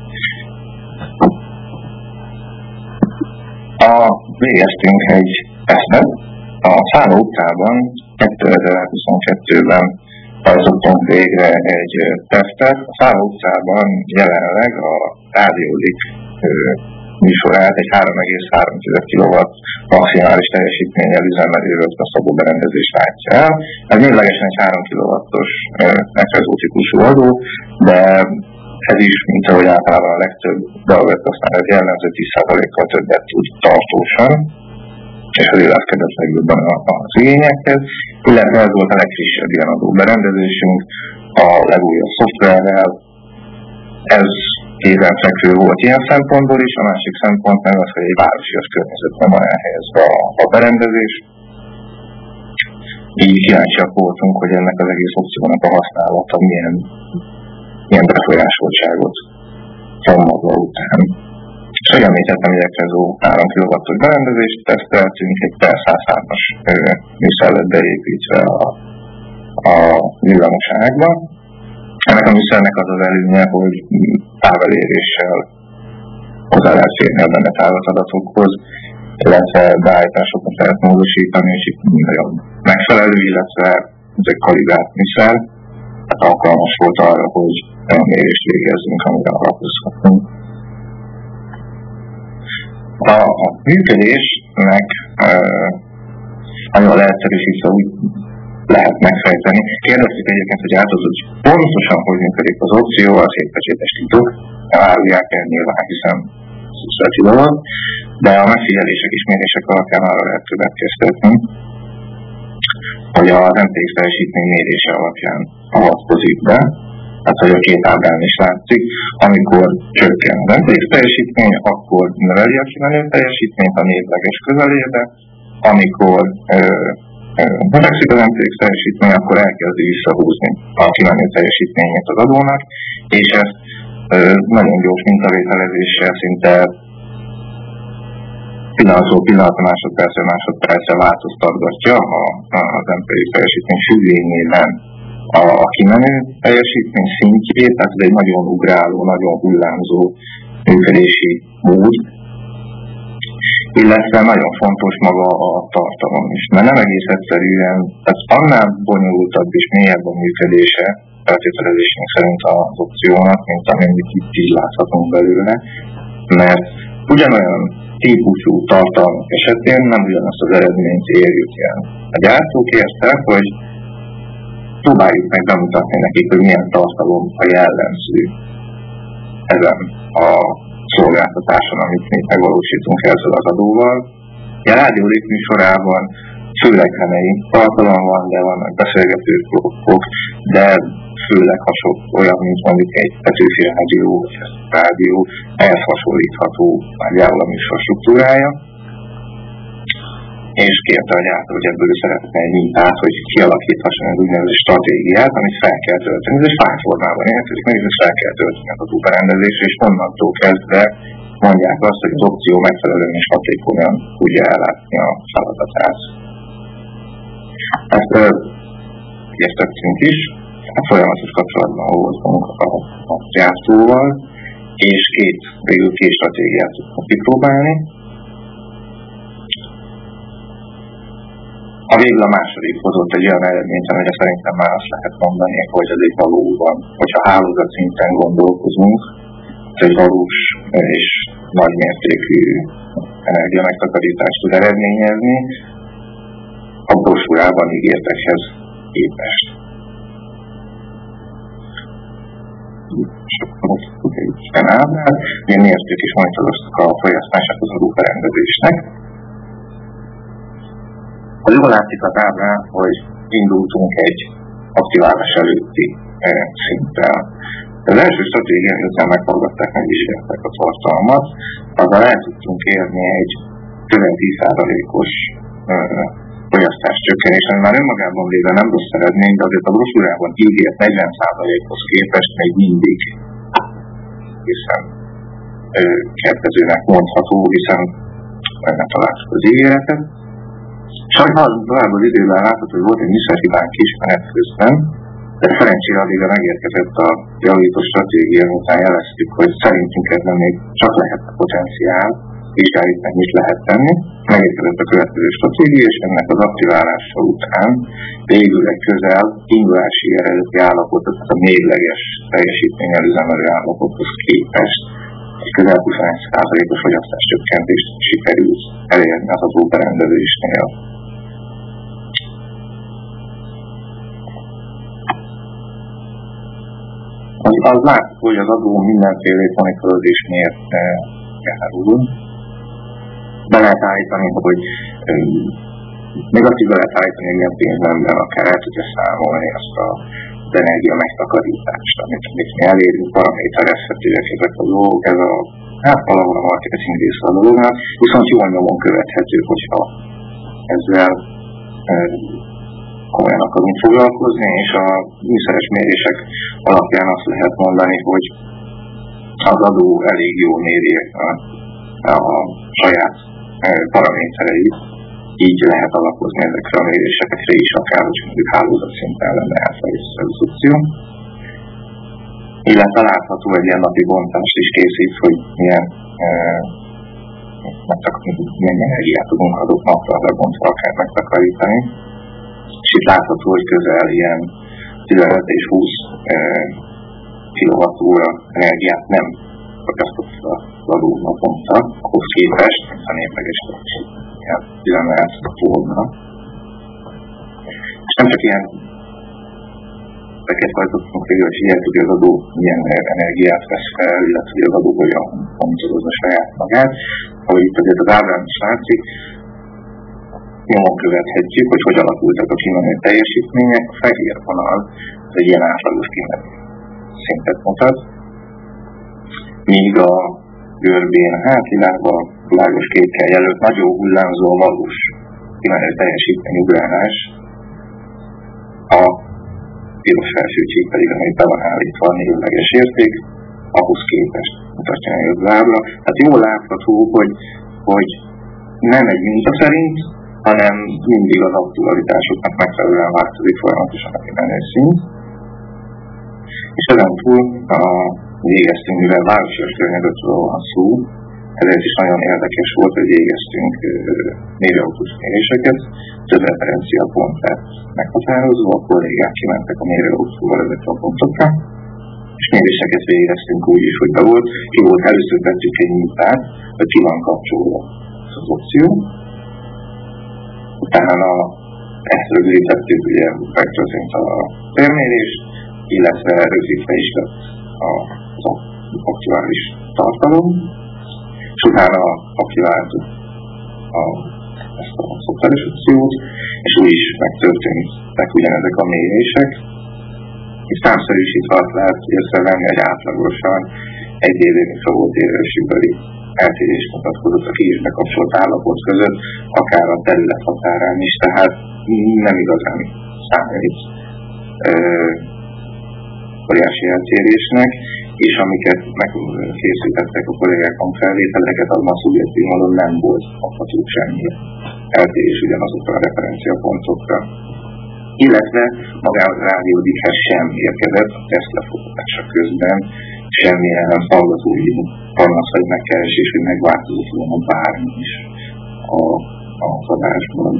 A végeztünk egy tesztet. A Szálló utcában kétezer-huszonkettőben hajtottunk végre egy tesztet. A Szálló utcában jelenleg a Rádiódik műsorát egy három egész három kilowatt maximális teljesítménnyel üzemelő szabó berendezés látja el. Ez névlegesen egy három kilowattos megfejező típusú adó, de ez is, mint ahogy általában a legtöbb dolgot aztán ez jellemző tíz százalékkal többet tud tartósan, és az illeszkedett legjobban az igényekhez, illetve ez volt a legfrissebb ilyen adó berendezésünk a legújabb szoftverrel. Ez kézenfekvő volt ilyen szempontból is, a másik szempont meg az, hogy egy városias környezetben van elhelyezve a, a berendezés. Így kíváncsiak voltunk, hogy ennek az egész opciónak a használata milyen, milyen befolyásoltságot van maga után. És hogy említettem, hogy Ekrezó három kilowattos berendezést teszteltünk, egy per száz hármas műszerlet beépítve a, a villamos ágba. Ennek a műszernek az az előnye, hogy táveléréssel hozzá lehet férni a benne tárolt adatokhoz, illetve beállításokat lehet módosítani, és itt minden megfelelő, illetve ez egy kalibrált műszer, tehát alkalmas volt arra, hogy olyan mérést végezzünk, amire alapozhatunk. A, a működésnek nagyon leegyszerűsítve úgy lehet megfejteni. Kérdeztük egyébként, hogy átadod, hogy pontosan hogy működik az opció, az hétpecsétes titok, elárulják el nyilván, hiszen szükség van, de a megfigyelések és mérések alapján arra lehet következtetni, hogy az em té iksz teljesítmény mérése alapján avatkozik be, tehát hogy a két ábrán is látszik, amikor csökken az em té iksz teljesítmény, akkor növeli a kimenő teljesítményt a névleges közelébe, amikor ö, növekszik az em té iksz teljesítmény, akkor elkezdi visszahúzni a kimenő teljesítményét az adónak, és ezt ö, nagyon gyors mintavételezéssel szinte pillanatról pillanatra, másodpercre másodpercre változtatgatja a, az em té iksz teljesítmény függvényében a, a kimenő teljesítmény szintjét, tehát ez egy nagyon ugráló, nagyon hullámzó működési mód, illetve nagyon fontos maga a tartalom is, mert nem egész egyszerűen, tehát annál bonyolultabb és mélyebb a működése feltételezésünk szerint az opciónak, mint amit itt így láthatunk belőle, mert ugyanolyan típusú tartalmak esetén nem ugyanazt az eredményt érjük el. A gyártók értek, hogy próbáljuk meg bemutatni nekik, hogy milyen tartalom a jellemző ezen a szolgáltatáson, amit mi megvalósítunk ezzel az adóval. A Rádiódik műsorában főleg zenei tartalom van, de vannak beszélgető blokkok, de főleg hasonló, olyan, mint mondjuk egy Petőfi rádió, vagy egy rádió, ehhez hasonlítható nagyjából a műsor struktúrája. És kérte a gyártó, hogy ebből szeretne egy mintát, hogy kialakíthasson egy úgynevezett stratégiát, amit fel kell tölteni. Ez egy fájlformában érkezik, meg is fel kell tölteni az adóberendezésre, és onnantól kezdve mondják azt, hogy az opció megfelelően és hatékonyan tudja ellátni a feladatát. Ezt értettünk is, a folyamatos kapcsolatban voltunk a, a gyártóval, és két, végül két stratégiát tudtunk kipróbálni. A végül a második hozott egy olyan eredményt, amire szerintem már azt lehet mondani, hogy ez egy valóban, hogyha hálózat szinten gondolkozunk, ez egy valós és nagymértékű energia megtakarítást tud eredményezni a brosúrában ígértekhez képest. Isten ábrát, mi mértük és monitoroztuk a fogyasztását az adóberendezésnek. Az jól látszik az ábrán, hogy indultunk egy aktiválás előtti szinttel. Az első stratégia, miután meghallgatták, megvizsgálták a tartalmat, azzal el tudtunk érni egy közel tíz százalékos fogyasztás csökkenés, ami már önmagában véve nem rossz eredmény, de azért a brosúrában ígért negyven százalékhoz képest még mindig hiszen kedvezőnek mondható, hiszen megtaláltuk az ígéretet. Sajnálom, tovább az időben látható, hogy volt egy műszerhibánk is menet közben, de szerencsére addigra megérkezett a javító stratégia, után jeleztük, hogy szerintünk ebben még csak lehet a potenciál, vizsgáljuk meg, mit lehet tenni. Megérkezett a következő stratégia, és ennek az aktiválása után végül egy közel indulási eredeti állapotot, tehát a névleges teljesítmény előzemelő állapothoz képest egy közel huszonegy százalékos fogyasztás csökkentést sikerült elérni az adóberendezésnél. Az, az látszik, hogy az adó mindenféle monitorozás miért járul. Be lehet állítani, hogy negatív be lehet állítani, hogy milyen pénzben akár el tudja számolni azt a az energia megtakarítást, amit, amit mi elérünk, paraméterezhetőek ezek a dolgok, ez a, hát valahol a marketing része a dolognál, viszont jól nyomon követhető, hogyha ezzel e, komolyan akarunk foglalkozni, és a műszeres mérések alapján azt lehet mondani, hogy az adó elég jól méri a, a saját e, paramétereit, így lehet alapozni ezekre a mérésekre is, akár, hogy mondjuk hálózat szinten lenne elfelejtő az opció. Illetve látható egy ilyen napi bontást is készít, hogy milyen, e, milyen energiát tudunk adott napra lebontva akár megtakarítani. És itt látható, hogy közel ilyen tizenöt és húsz e, kilowattúra energiát nem fogyasztott az adó naponta, ahhoz képest, a népleges tizenöt volna. És nem csak ilyen veket hajtottunk végül, hogy hihetjük, hogy az adó milyen energiát vesz fel, illetve hogy az adó hogyan monitorozza saját magát. Ahogy itt azért az ábrán is látszik, nyomon követhetjük, hogy hogy alakultak a kimenő teljesítmények. A fehér vonal az egy ilyen átlagos kimenő szintet mutat, míg a görbén hátilágban világos kékkel jelölt nagyon hullámzó a valós kimenő teljesítményugrálás, a piros felsőtség pedig, amely be van állítva a névleges érték, ahhoz képest mutatja a jobb lábra. Hát jól látható, hogy, hogy nem egy minta szerint, hanem mindig az aktualitásoknak megfelelően változik folyamatosan a kimenő szint. És ezen túl a végeztünk, mivel városos környezetről van szó, ezért is nagyon érdekes volt, hogy végeztünk mérőautós méréseket, több referenciapont lett meghatározva, a kollégák kimentek a mérőautóval ezekre a pontokra, és méréseket végeztünk úgy is, hogy be volt, ki volt, először vettük egy mintát, hogy ki van kapcsolva az opció, utána ezt rögzítettük, ugye megtörtént a felmérés, illetve rögzítve is lett az aktuális tartalom, és utána aktiváltuk a, ezt a szoftveres opciót, és úgy is megtörténtek ugyanezek a mérések. Itt számszerűsítve azt lehet észrevenni, hogy átlagosan egy év mikrovolt érősítői eltérést mutatkozott a ki- és bekapcsolt állapot között, akár a terület határán is, tehát nem igazán számít óriási eltérésnek, és amiket megkészítettek a kollégákon felvételeket, azban szubjektív módon nem volt adható semmi eltérés ugyanazokra a referenciapontokra. Illetve magához a rádiódikhez sem érkezett a teszt lefogatása közben semmilyen hallgatói panasz vagy megkeresés, hogy megváltozott volna bármi is a, az adásban.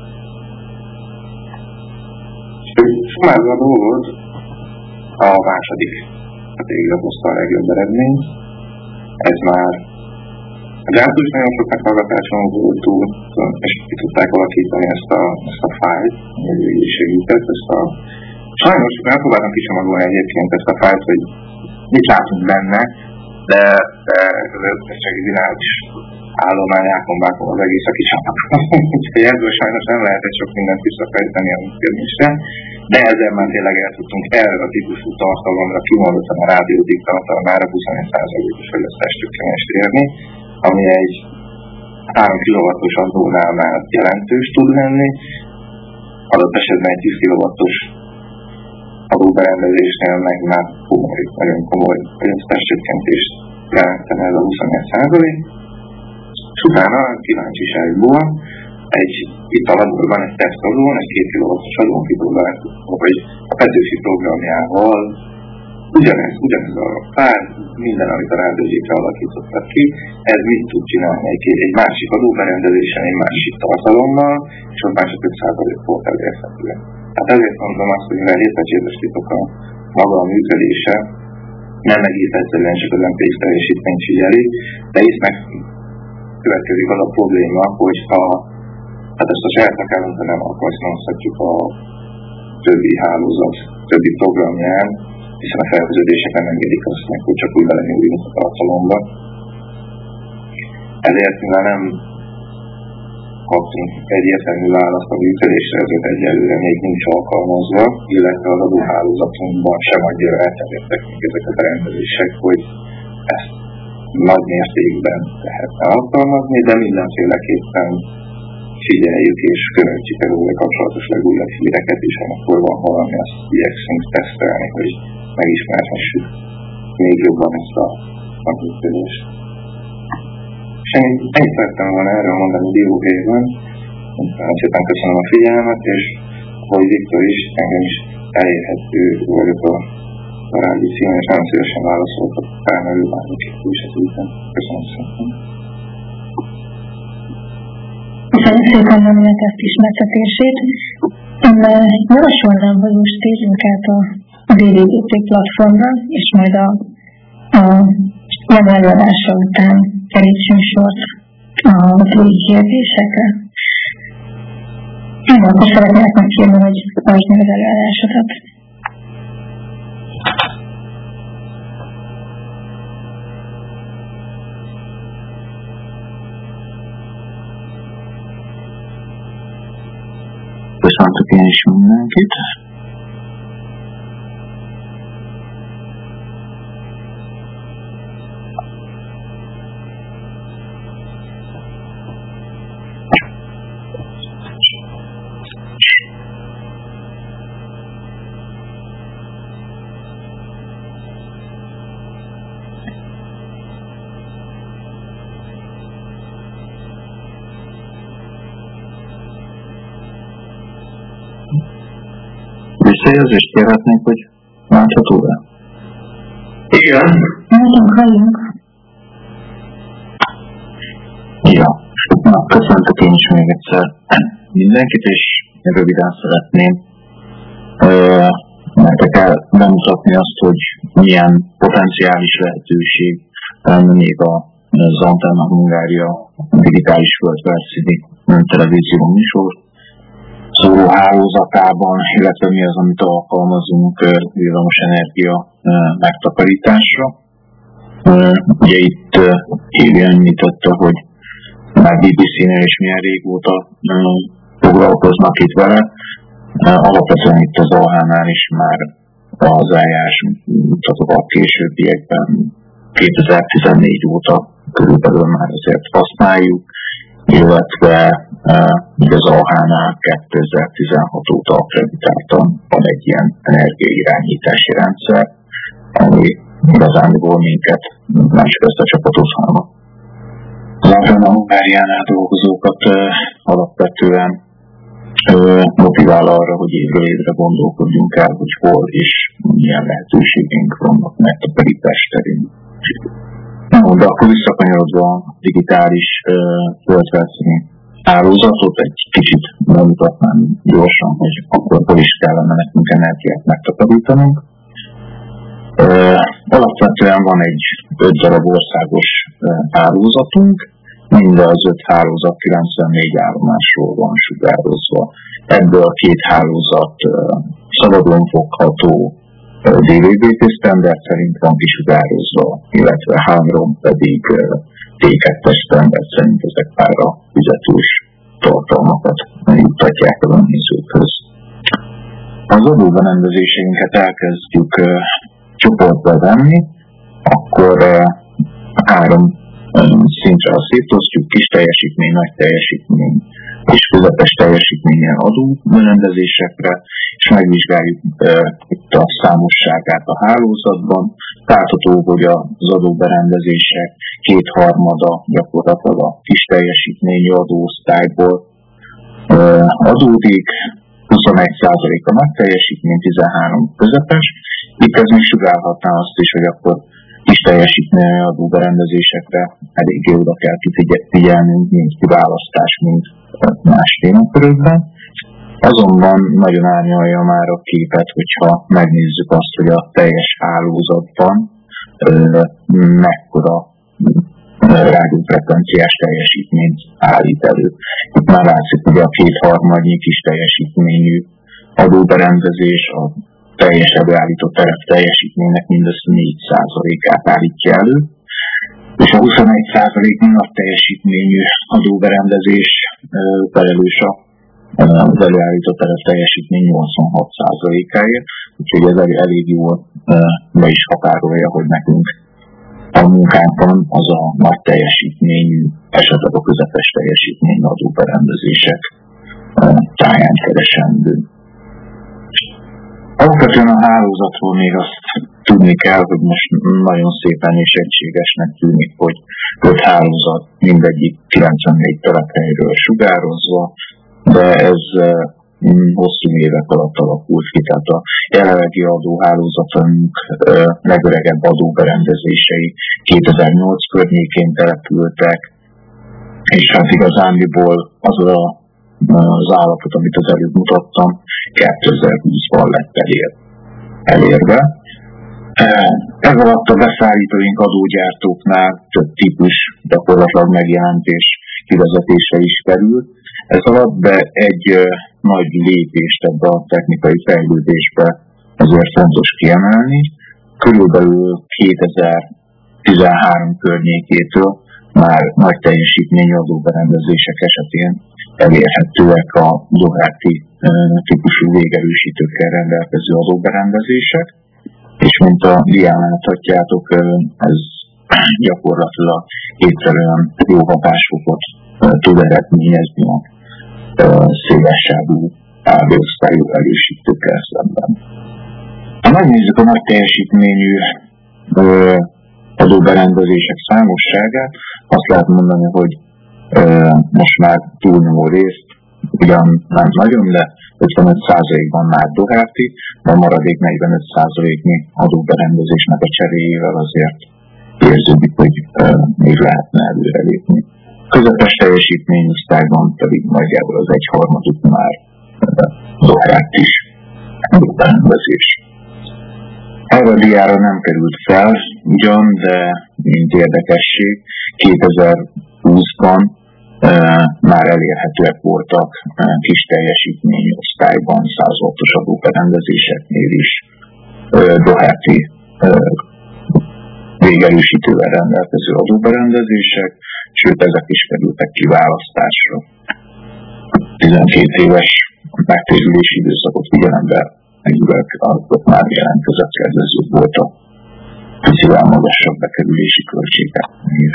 Sumázva a dolgot, a második stratégia hozta a legjobb eredményt. Ez már a gyártó is nagyon sok meghallgatáson volt túl, és ki tudták alakítani ezt a, ezt a fájlt, ami így segített. Ezt a... Sajnos megpróbáltam kicsomagolni egyébként ezt a fájlt, hogy mit látunk benne, de, de ez csak egy dinális állományákon vágom az egész a kicsomagolni. Úgyhogy ebből sajnos nem lehetett sok mindent visszafejteni a kérdésre, de ezzel már tényleg el tudtunk erre a típusú tartalomra kimondottan a rádiódiktartalmára huszonegy százalékos fogyasztás csökkenést érni, ami egy három kilowattos adónál már jelentős tud lenni, adott esetben egy tíz kilowattos adóberendezésnél meg már komoly, nagyon komoly pénztárcsökkentést jelentene ez a huszonöt százalék. És utána kíváncsiságból egy itt a laborban egy tesztadón, egy két kilóvatos adón kipróbáltuk, hogy a Petőfi programjával ugyanez, ugyanez a pár, minden, amit a rádiógyékre alakítottak ki, ez mit tud csinálni egy, egy másik adóberendezésen, egy másik tartalommal, és ott már csak öt százalék volt elérhető. Hát ezért mondom azt, hogy mivel létpecsétesítok a maga a működése, nem egész egyszerűen csak az em pé iksz teljesítményt figyeli, de itt meg következik az a probléma, hogy ha hát ezt a saját akármunkra nem alkalmazhatjuk a többi hálózat, többi programján, hiszen a felvezetések nem engedik azt meg, hogy csak úgy belenyúljunk a tartalomba. Ezért, mivel nem kaptunk egyértelmű választ a működésre, ezért egyelőre még nincs alkalmazva, illetve az adóhálózatunkban sem annyira elterjedtek még ezeket a rendezések, hogy ezt nagy mértékben lehetne alkalmazni, de mindenféleképpen figyeljük és követjük előre kapcsolatos legújabb híreket, és amikor van valami, azt igyekszünk tesztelni, hogy megismerhessük még jobban ezt a, a működést. És én ennyit szerettem volna erről mondani dióhéjban. Nagyon szépen köszönöm a figyelmet, és ahogy Viktor is, engem is elérhető vagyok a, a rádió címen, és nagyon szívesen válaszoltak felmerül bármi kérdések után. Köszönöm szépen. Köszönöm szépen Dominik ezt ismertetését. Én javasolnám, hogy most térjünk át a dé vé gé té platformra, és majd a, a jelen előadása után kerítsünk sort a új kérdésekre. Én akkor szeretnék megkérni, hogy tartsd meg az előadásodat. Köszöntök én is mindenkit. Visszajelzést kérhetnénk, hogy látható-e? Igen. Nagyon halljunk. Ja, na, köszöntök én is még egyszer mindenkit, és röviden szeretném uh, nektek el bemutatni azt, hogy milyen potenciális lehetőség lenne még az Antenna Hungária digitális földfelszíni televízió műsor szólóhálózatában, illetve mi az, amit alkalmazunk villamos energia megtakarításra. Ugye itt Évi említette, hogy már bé bé cé-nél is milyen régóta foglalkoznak itt vele. Alapvetően itt az á há-nál is már az eljárás mutatóval későbbiekben kétezer-tizennégy óta körülbelül már azért használjuk, illetve uh, az á há-nál kétezer-tizenhat óta akkreditáltan van egy ilyen energiairányítási rendszer, ami igazából minket nem csak ezt a csapatot, hanem az Antenna Hungáriánál dolgozókat uh, alapvetően uh, motivál arra, hogy évről évre gondolkodjunk el, hogy hol és milyen lehetőségeink vannak megtakarítás terén. De akkor visszakanyarodva a digitális uh, földfelszíni hálózatot, egy kicsit bemutatnám gyorsan, hogy akkor hol is kellene nekünk energiát megtakarítanunk. Uh, alapvetően van egy öt darab országos uh, hálózatunk, mind az öt hálózat kilencvennégy állomásról van sugározva. Ebből a két hálózat uh, szabadon fogható dé vé bé té standard szerint van kisugározva, illetve három pedig té kettes standard szerint ezek már a fizetős tartalmakat juttatják a nézőkhöz. Az adóberendezéseinket elkezdjük uh, csoportba venni, akkor uh, három um, szintre szétosztjuk, kis teljesítmény, nagy teljesítmény, és közepes teljesítménnyel adó berendezésekre, és megvizsgáljuk e, itt a számosságát a hálózatban. Látható, hogy az adóberendezések kétharmada gyakorlatilag a kis teljesítményű adóosztályból e, adódik, huszonegy százalék a nagy teljesítmény, tizenhárom százalék közepes. Itt ez még sugálhatná azt is, hogy akkor kis teljesítményű adóberendezésekre eléggé oda kell figyelnünk, mint kiválasztás, mint más témakörökben. Azonban nagyon árnyalja már a képet, hogyha megnézzük azt, hogy a teljes hálózatban mekkora rádiófrekvenciás teljesítményt állít elő. Itt már látszik, hogy a kétharmadnyi kis teljesítményű adóberendezés a teljes előállított terep teljesítménynek mindössze négy százalékát állítja elő, és a huszonegy százalék nagy teljesítményű adóberendezés felelős az előállított terep teljesítmény nyolcvanhat százalékáért, úgyhogy ez elég jól be is határolja, hogy nekünk a munkánkban az a nagy teljesítményű, esetleg a közepes teljesítményű adóberendezések táján keresendő. Alapvetően a hálózatról még azt tudni kell, hogy most nagyon szépen és egységesnek tűnik, hogy öt hálózat mindegyik kilencvennégy telephelyről sugározva, de ez hosszú évek alatt alakult ki, tehát a jelenlegi adóhálózatunk legöregebb adóberendezései kétezer-nyolc környékén települtek, és hát igazándiból az a az állapot, amit az előbb mutattam, kétezer-húszban lett elér, elérve. Ez alatt a beszállítóink, adógyártóknál több típus gyakorlatilag megjelent és kivezetése is került. Ez alatt be egy nagy lépést ebbe a technikai fejlődésbe ezért fontos kiemelni. Körülbelül kétezer-tizenhárom környékétől már nagy teljesítményű adóberendezések esetén elérhetőek a Doherty típusú végerősítőkkel rendelkező adóberendezések, és mint a dián láthatjátok, ez gyakorlatilag kétszerűen jó hatásfokot tud eredményezni a szélessávú á bé osztályú erősítőkkel szemben. Ha megnézzük a nagy teljesítményű adóberendezések számosságát, azt lehet mondani, hogy most már túlnyomó részt, ugyan nem nagyon, de ötvenöt százalékban már Doherty, de a maradék negyvenöt százaléknyi adóberendezésnek a cseréjével azért érződik, hogy még lehetne előrelépni. Közepes teljesítményosztályban pedig nagyjából az egyharmaduk már Doherty is adóberendezés. Erre a diára nem került fel ugyan, de mint érdekesség, kétezer-húszban e, már elérhetőek voltak e, kis teljesítményű osztályban száz wattos adóberendezéseknél is e, Doherty e, végerősítővel rendelkező adóberendezések, sőt ezek is kerültek kiválasztásra. tizenkét éves megtérülési időszakot figyelembe együleg ott már jelentkezett kedvező volt a picivel magasabb bekerülési költségek.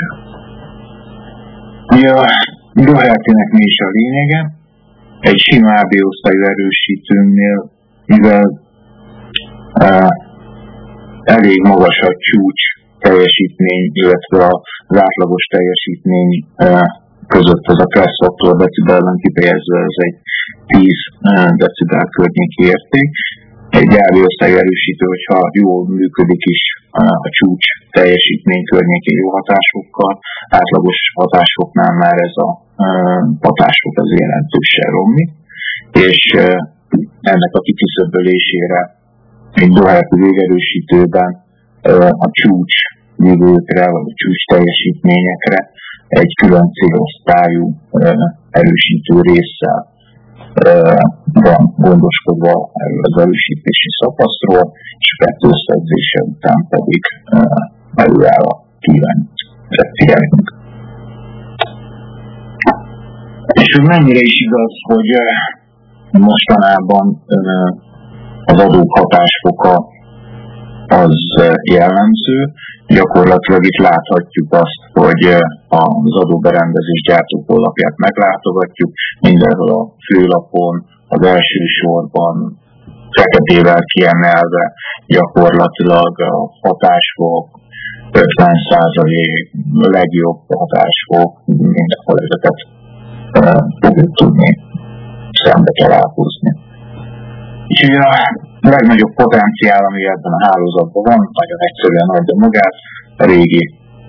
A Dohertynek mi is a lényege? Egy sima á bé osztályú erősítőnél, mivel uh, elég magas a csúcs teljesítmény, illetve az átlagos teljesítmény uh, között ez a Class faktor decibelben kifejezve, ez egy tíz decibel környéki érték. Egy á bé osztályú erősítő, hogyha jól működik is a csúcs teljesítmény környéki jó hatásokkal, átlagos hatásoknál már ez a hatások az jelentősen romlik, és ennek a kiküszöbölésére egy Doherty végerősítőben a csúcs jövőkre, vagy a csúcs teljesítményekre egy külön célosztályú erősítő résszel van gondoskodva erről az erősítési szakaszról, és a kettő összedzése után pedig előáll a kívánt figyelünk. És hogy mennyire is igaz, hogy mostanában az adók hatásfoka az jellemző. Gyakorlatilag itt láthatjuk azt, hogy az adóberendezés gyártók honlapját meglátogatjuk, mindenhol a főlapon, az első sorban feketével kiemelve gyakorlatilag a hatásfok, ötven százalék, legjobb hatásfok, mindenhol ezeket fogjuk tudni szembe találkozni. Úgyhogy a legnagyobb potenciál, ami ebben a hálózatban van, nagyon egyszerűen adja magát, a régi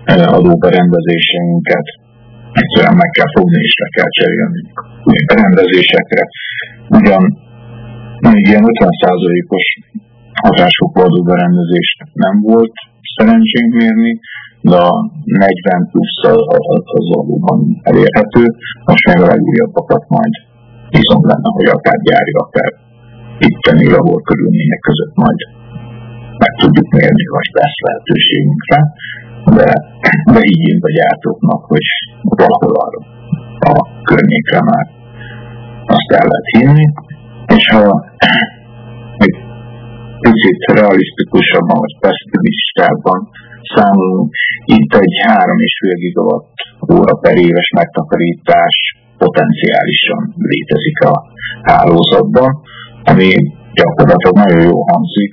adóberendezéseinket egyszerűen meg kell fogni és le kell cserélni új berendezésekre. Ugyan még ilyen ötven százalékos hatásfokú adóberendezést nem volt szerencsénk mérni, de a negyven plusz az valóban elérhető. Most meg a legújabbakat majd viszont lenne, hogy akár gyári, akár itteni labor körülmények között majd meg tudjuk mérni, vagy lesz lehetőségünkre, de, de így jön a gyártóknak, hogy valahol arra a környékre már azt el lehet hinni, és ha egy picit realisztikusabban, vagy pessimistábban számolunk, itt egy három egész öt gigawatt óra per éves megtakarítás potenciálisan létezik a hálózatban, ami gyakorlatilag nagyon jól hangzik.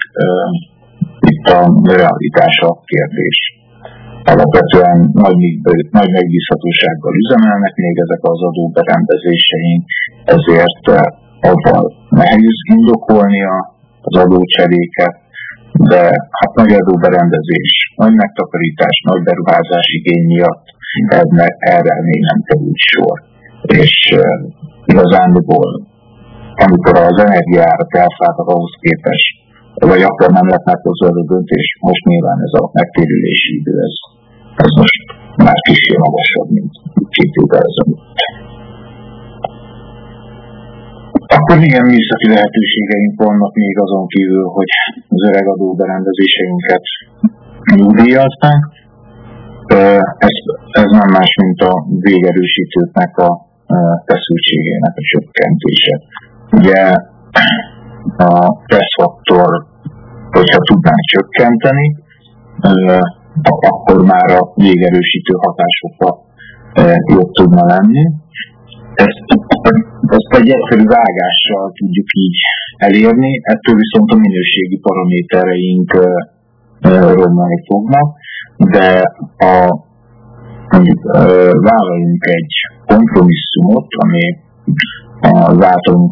Itt a realitás a kérdés. Alapvetően nagy, nagy megbízhatósággal üzemelnek még ezek az adóberendezéseink, ezért avval nehéz indokolni az adócseréket, de hát nagy adóberendezés, nagy megtakarítás, nagy beruházás igény miatt erre még nem került sor. És uh, igazándiból, amikor az energiaárak elszálltak ahhoz képest, vagy akkor nem lett meghozva ez a döntés, most nyilván ez a megtérülési idő, ez, ez most már kicsi magasabb, mint két évvel ezelőtt. Akkor milyen műszaki lehetőségeink vannak még azon kívül, hogy az öreg adóberendezéseinket nyugdíjaznánk. Ez, ez nem más, mint a végerősítőknek a feszültségének a csökkentése. Ugye a stresszfaktor, hogyha tudnánk csökkenteni, akkor már a végerősítő hatásokra jobb tudna lenni. Ezt, ezt egy egyszerű vágással tudjuk így elérni, ettől viszont a minőségi paramétereink romlani fognak, de a, mondjuk vállaljunk egy kompromisszumot, ami az általunk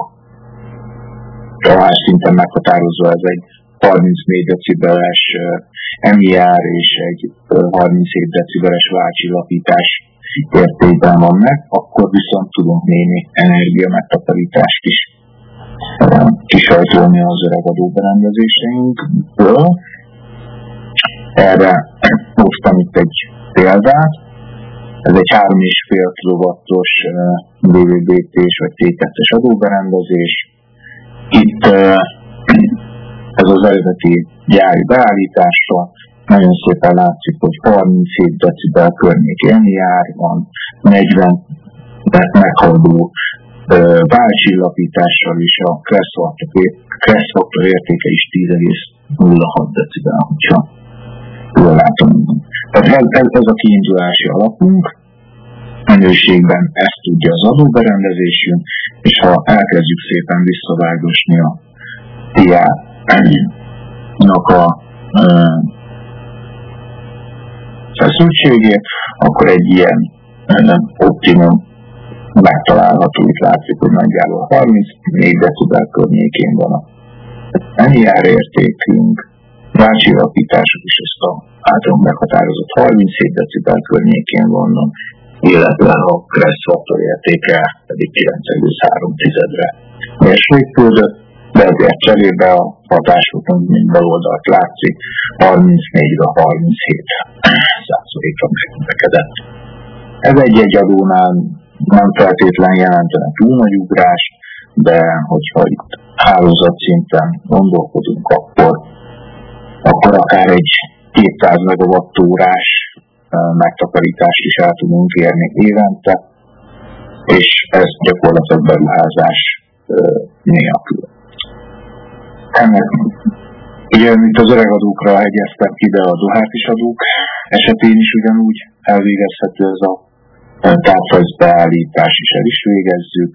szinten meghatározva, ez egy harmincnégy decibeles em i er és egy harminchét decibeles válcsillapítás értékben van meg, akkor viszont tudunk némi energia megtakarítást is kisajtolni az öreg adóberendezéseinkből. Erre hoztam itt egy példát. Ez egy három egész öt kilowattos dé vé bé té-s vagy té kettes adóberendezés. Itt ez az eredeti gyári beállítása, nagyon szépen látszik, hogy harminchét decibel környéki em i er van, negyven meghaladó válcsillapítással is a kresszfaktor értéke is tíz egész nulla hat decibel, hogyha jól látom. Tehát ez, ez, ez a kiindulási alapunk, minőségben ezt tudja az adóberendezésünk, és ha elkezdjük szépen visszavágosni a té á-nak a e, feszültségét, akkor egy ilyen e, optimum megtalálható. Itt látszik, hogy nagyjából harmincnégy decibel környékén van a em i er értékünk, válcsillapítások is ezt a általunk meghatározott harminchét decibel környékén vannak, illetve a kresszfaktor értéke pedig kilenc egész három tizedre mérséklődött, de ezért cserébe a hatásokon mind baloldalt látszik, harmincnégyre harminchét százalékra megnövekedett. Ez egy-egy adónál nem feltétlenül jelentene túl nagy ugrás, de hogyha itt hálózat szinten gondolkodunk, akkor, akkor akár egy kétszáz megawattórás megtakarítást is el tudunk érni évente, és ez gyakorlatilag beruházás nélkül. Ennek Ugye, mint az öregadókra hegyeztem ki, de a dohátis adók esetén is ugyanúgy elvégezhető ez a tárcajzbeállítás is, el is végezzük.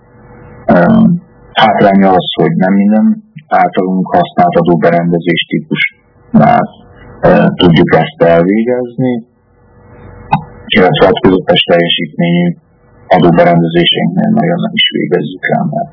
Hátránya az, hogy nem minden általunk használt adóberendezés típusnál tudjuk ezt elvégezni, illetve a közepes teljesítményű adóberendezéseinknél nagyon nem is végezzük el, mert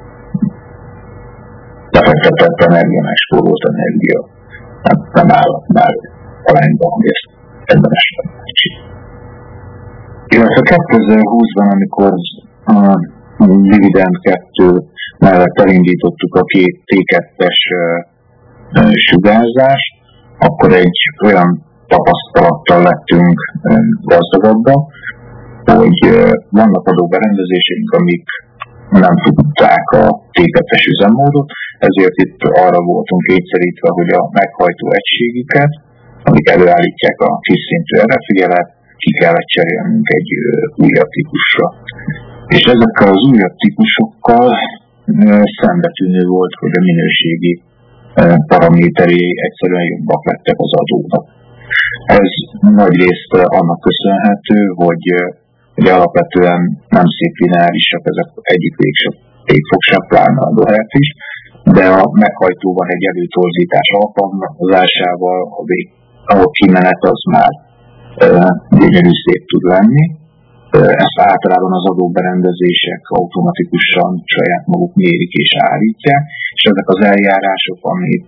befektetett energia, megspórolt energia nem, nem áll már arányban, hogy ezt érdemes csinálni. Illetve kétezer-húszban, amikor a Dividend kettő mellett elindítottuk a két té kettes sugárzást, akkor egy olyan tapasztalattal lettünk gazdagabbak, hogy vannak adóberendezéseink, amik nem tudták a té kettes üzemmódot, ezért itt arra voltunk kényszerítve, hogy a meghajtó egységüket, amik előállítják a kis szintű erőfigyelet, ki kellett cserélnünk egy újabb típusra. És ezekkel az újabb típusokkal szembetűnő volt, hogy a minőségi paraméterei egyszerűen jobbak lettek az adónak. Ez nagy részt annak köszönhető, hogy ugye alapvetően nem szép lineárisak, ezek egyik végfogság, pláne a dohert is, de a meghajtóban egy előtorzítás alkalmazásával a vég, ahol kimenet az már gyönyörű szép tud lenni. Ezt általában az adóberendezések automatikusan saját maguk mérik és állítják, és ezek az eljárások, amik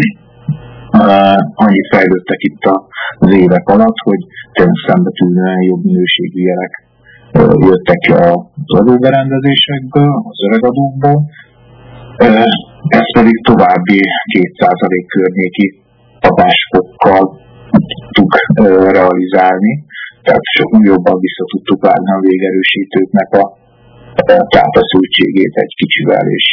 annyit fejlődtek itt az évek alatt, hogy tényleg szembetűnően jobb minőségű jelek jöttek ki az adóberendezésekből, az öregadókból. Ez pedig további két százalék környéki hatásfokkal tudtuk realizálni, tehát sokkal jobban vissza tudtuk várni a végerősítőknek a tápfeszültségét egy kicsivel, és,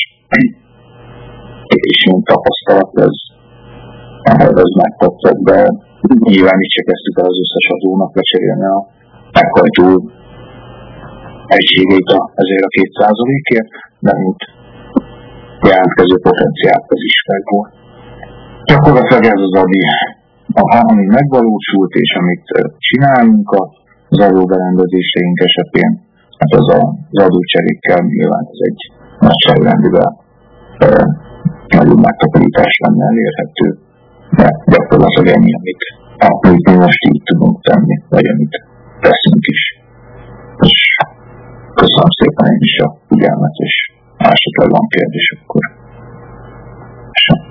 és mint tapasztalat, ez, ez megtetszett, de nyilván így se kezdtük el az összes adónak lecserélni a meghajtó egységét ezért a két százalékért, de mint jelentkező potenciált ez is meg volt. Gyakorlatilag ez az, ami, ami megvalósult, és amit csinálunk az adóberendezéseink esetén, hát az az adócserékkel nyilván ez egy nagyságrendűvel nagyobb megtakarítás lenne elérhető, de gyakorlatilag ennyi, amit, amit mi most így tudunk tenni, vagy amit teszünk is. És köszönöm szépen én is a figyelmet, és esetleg van kérdés, akkor sem.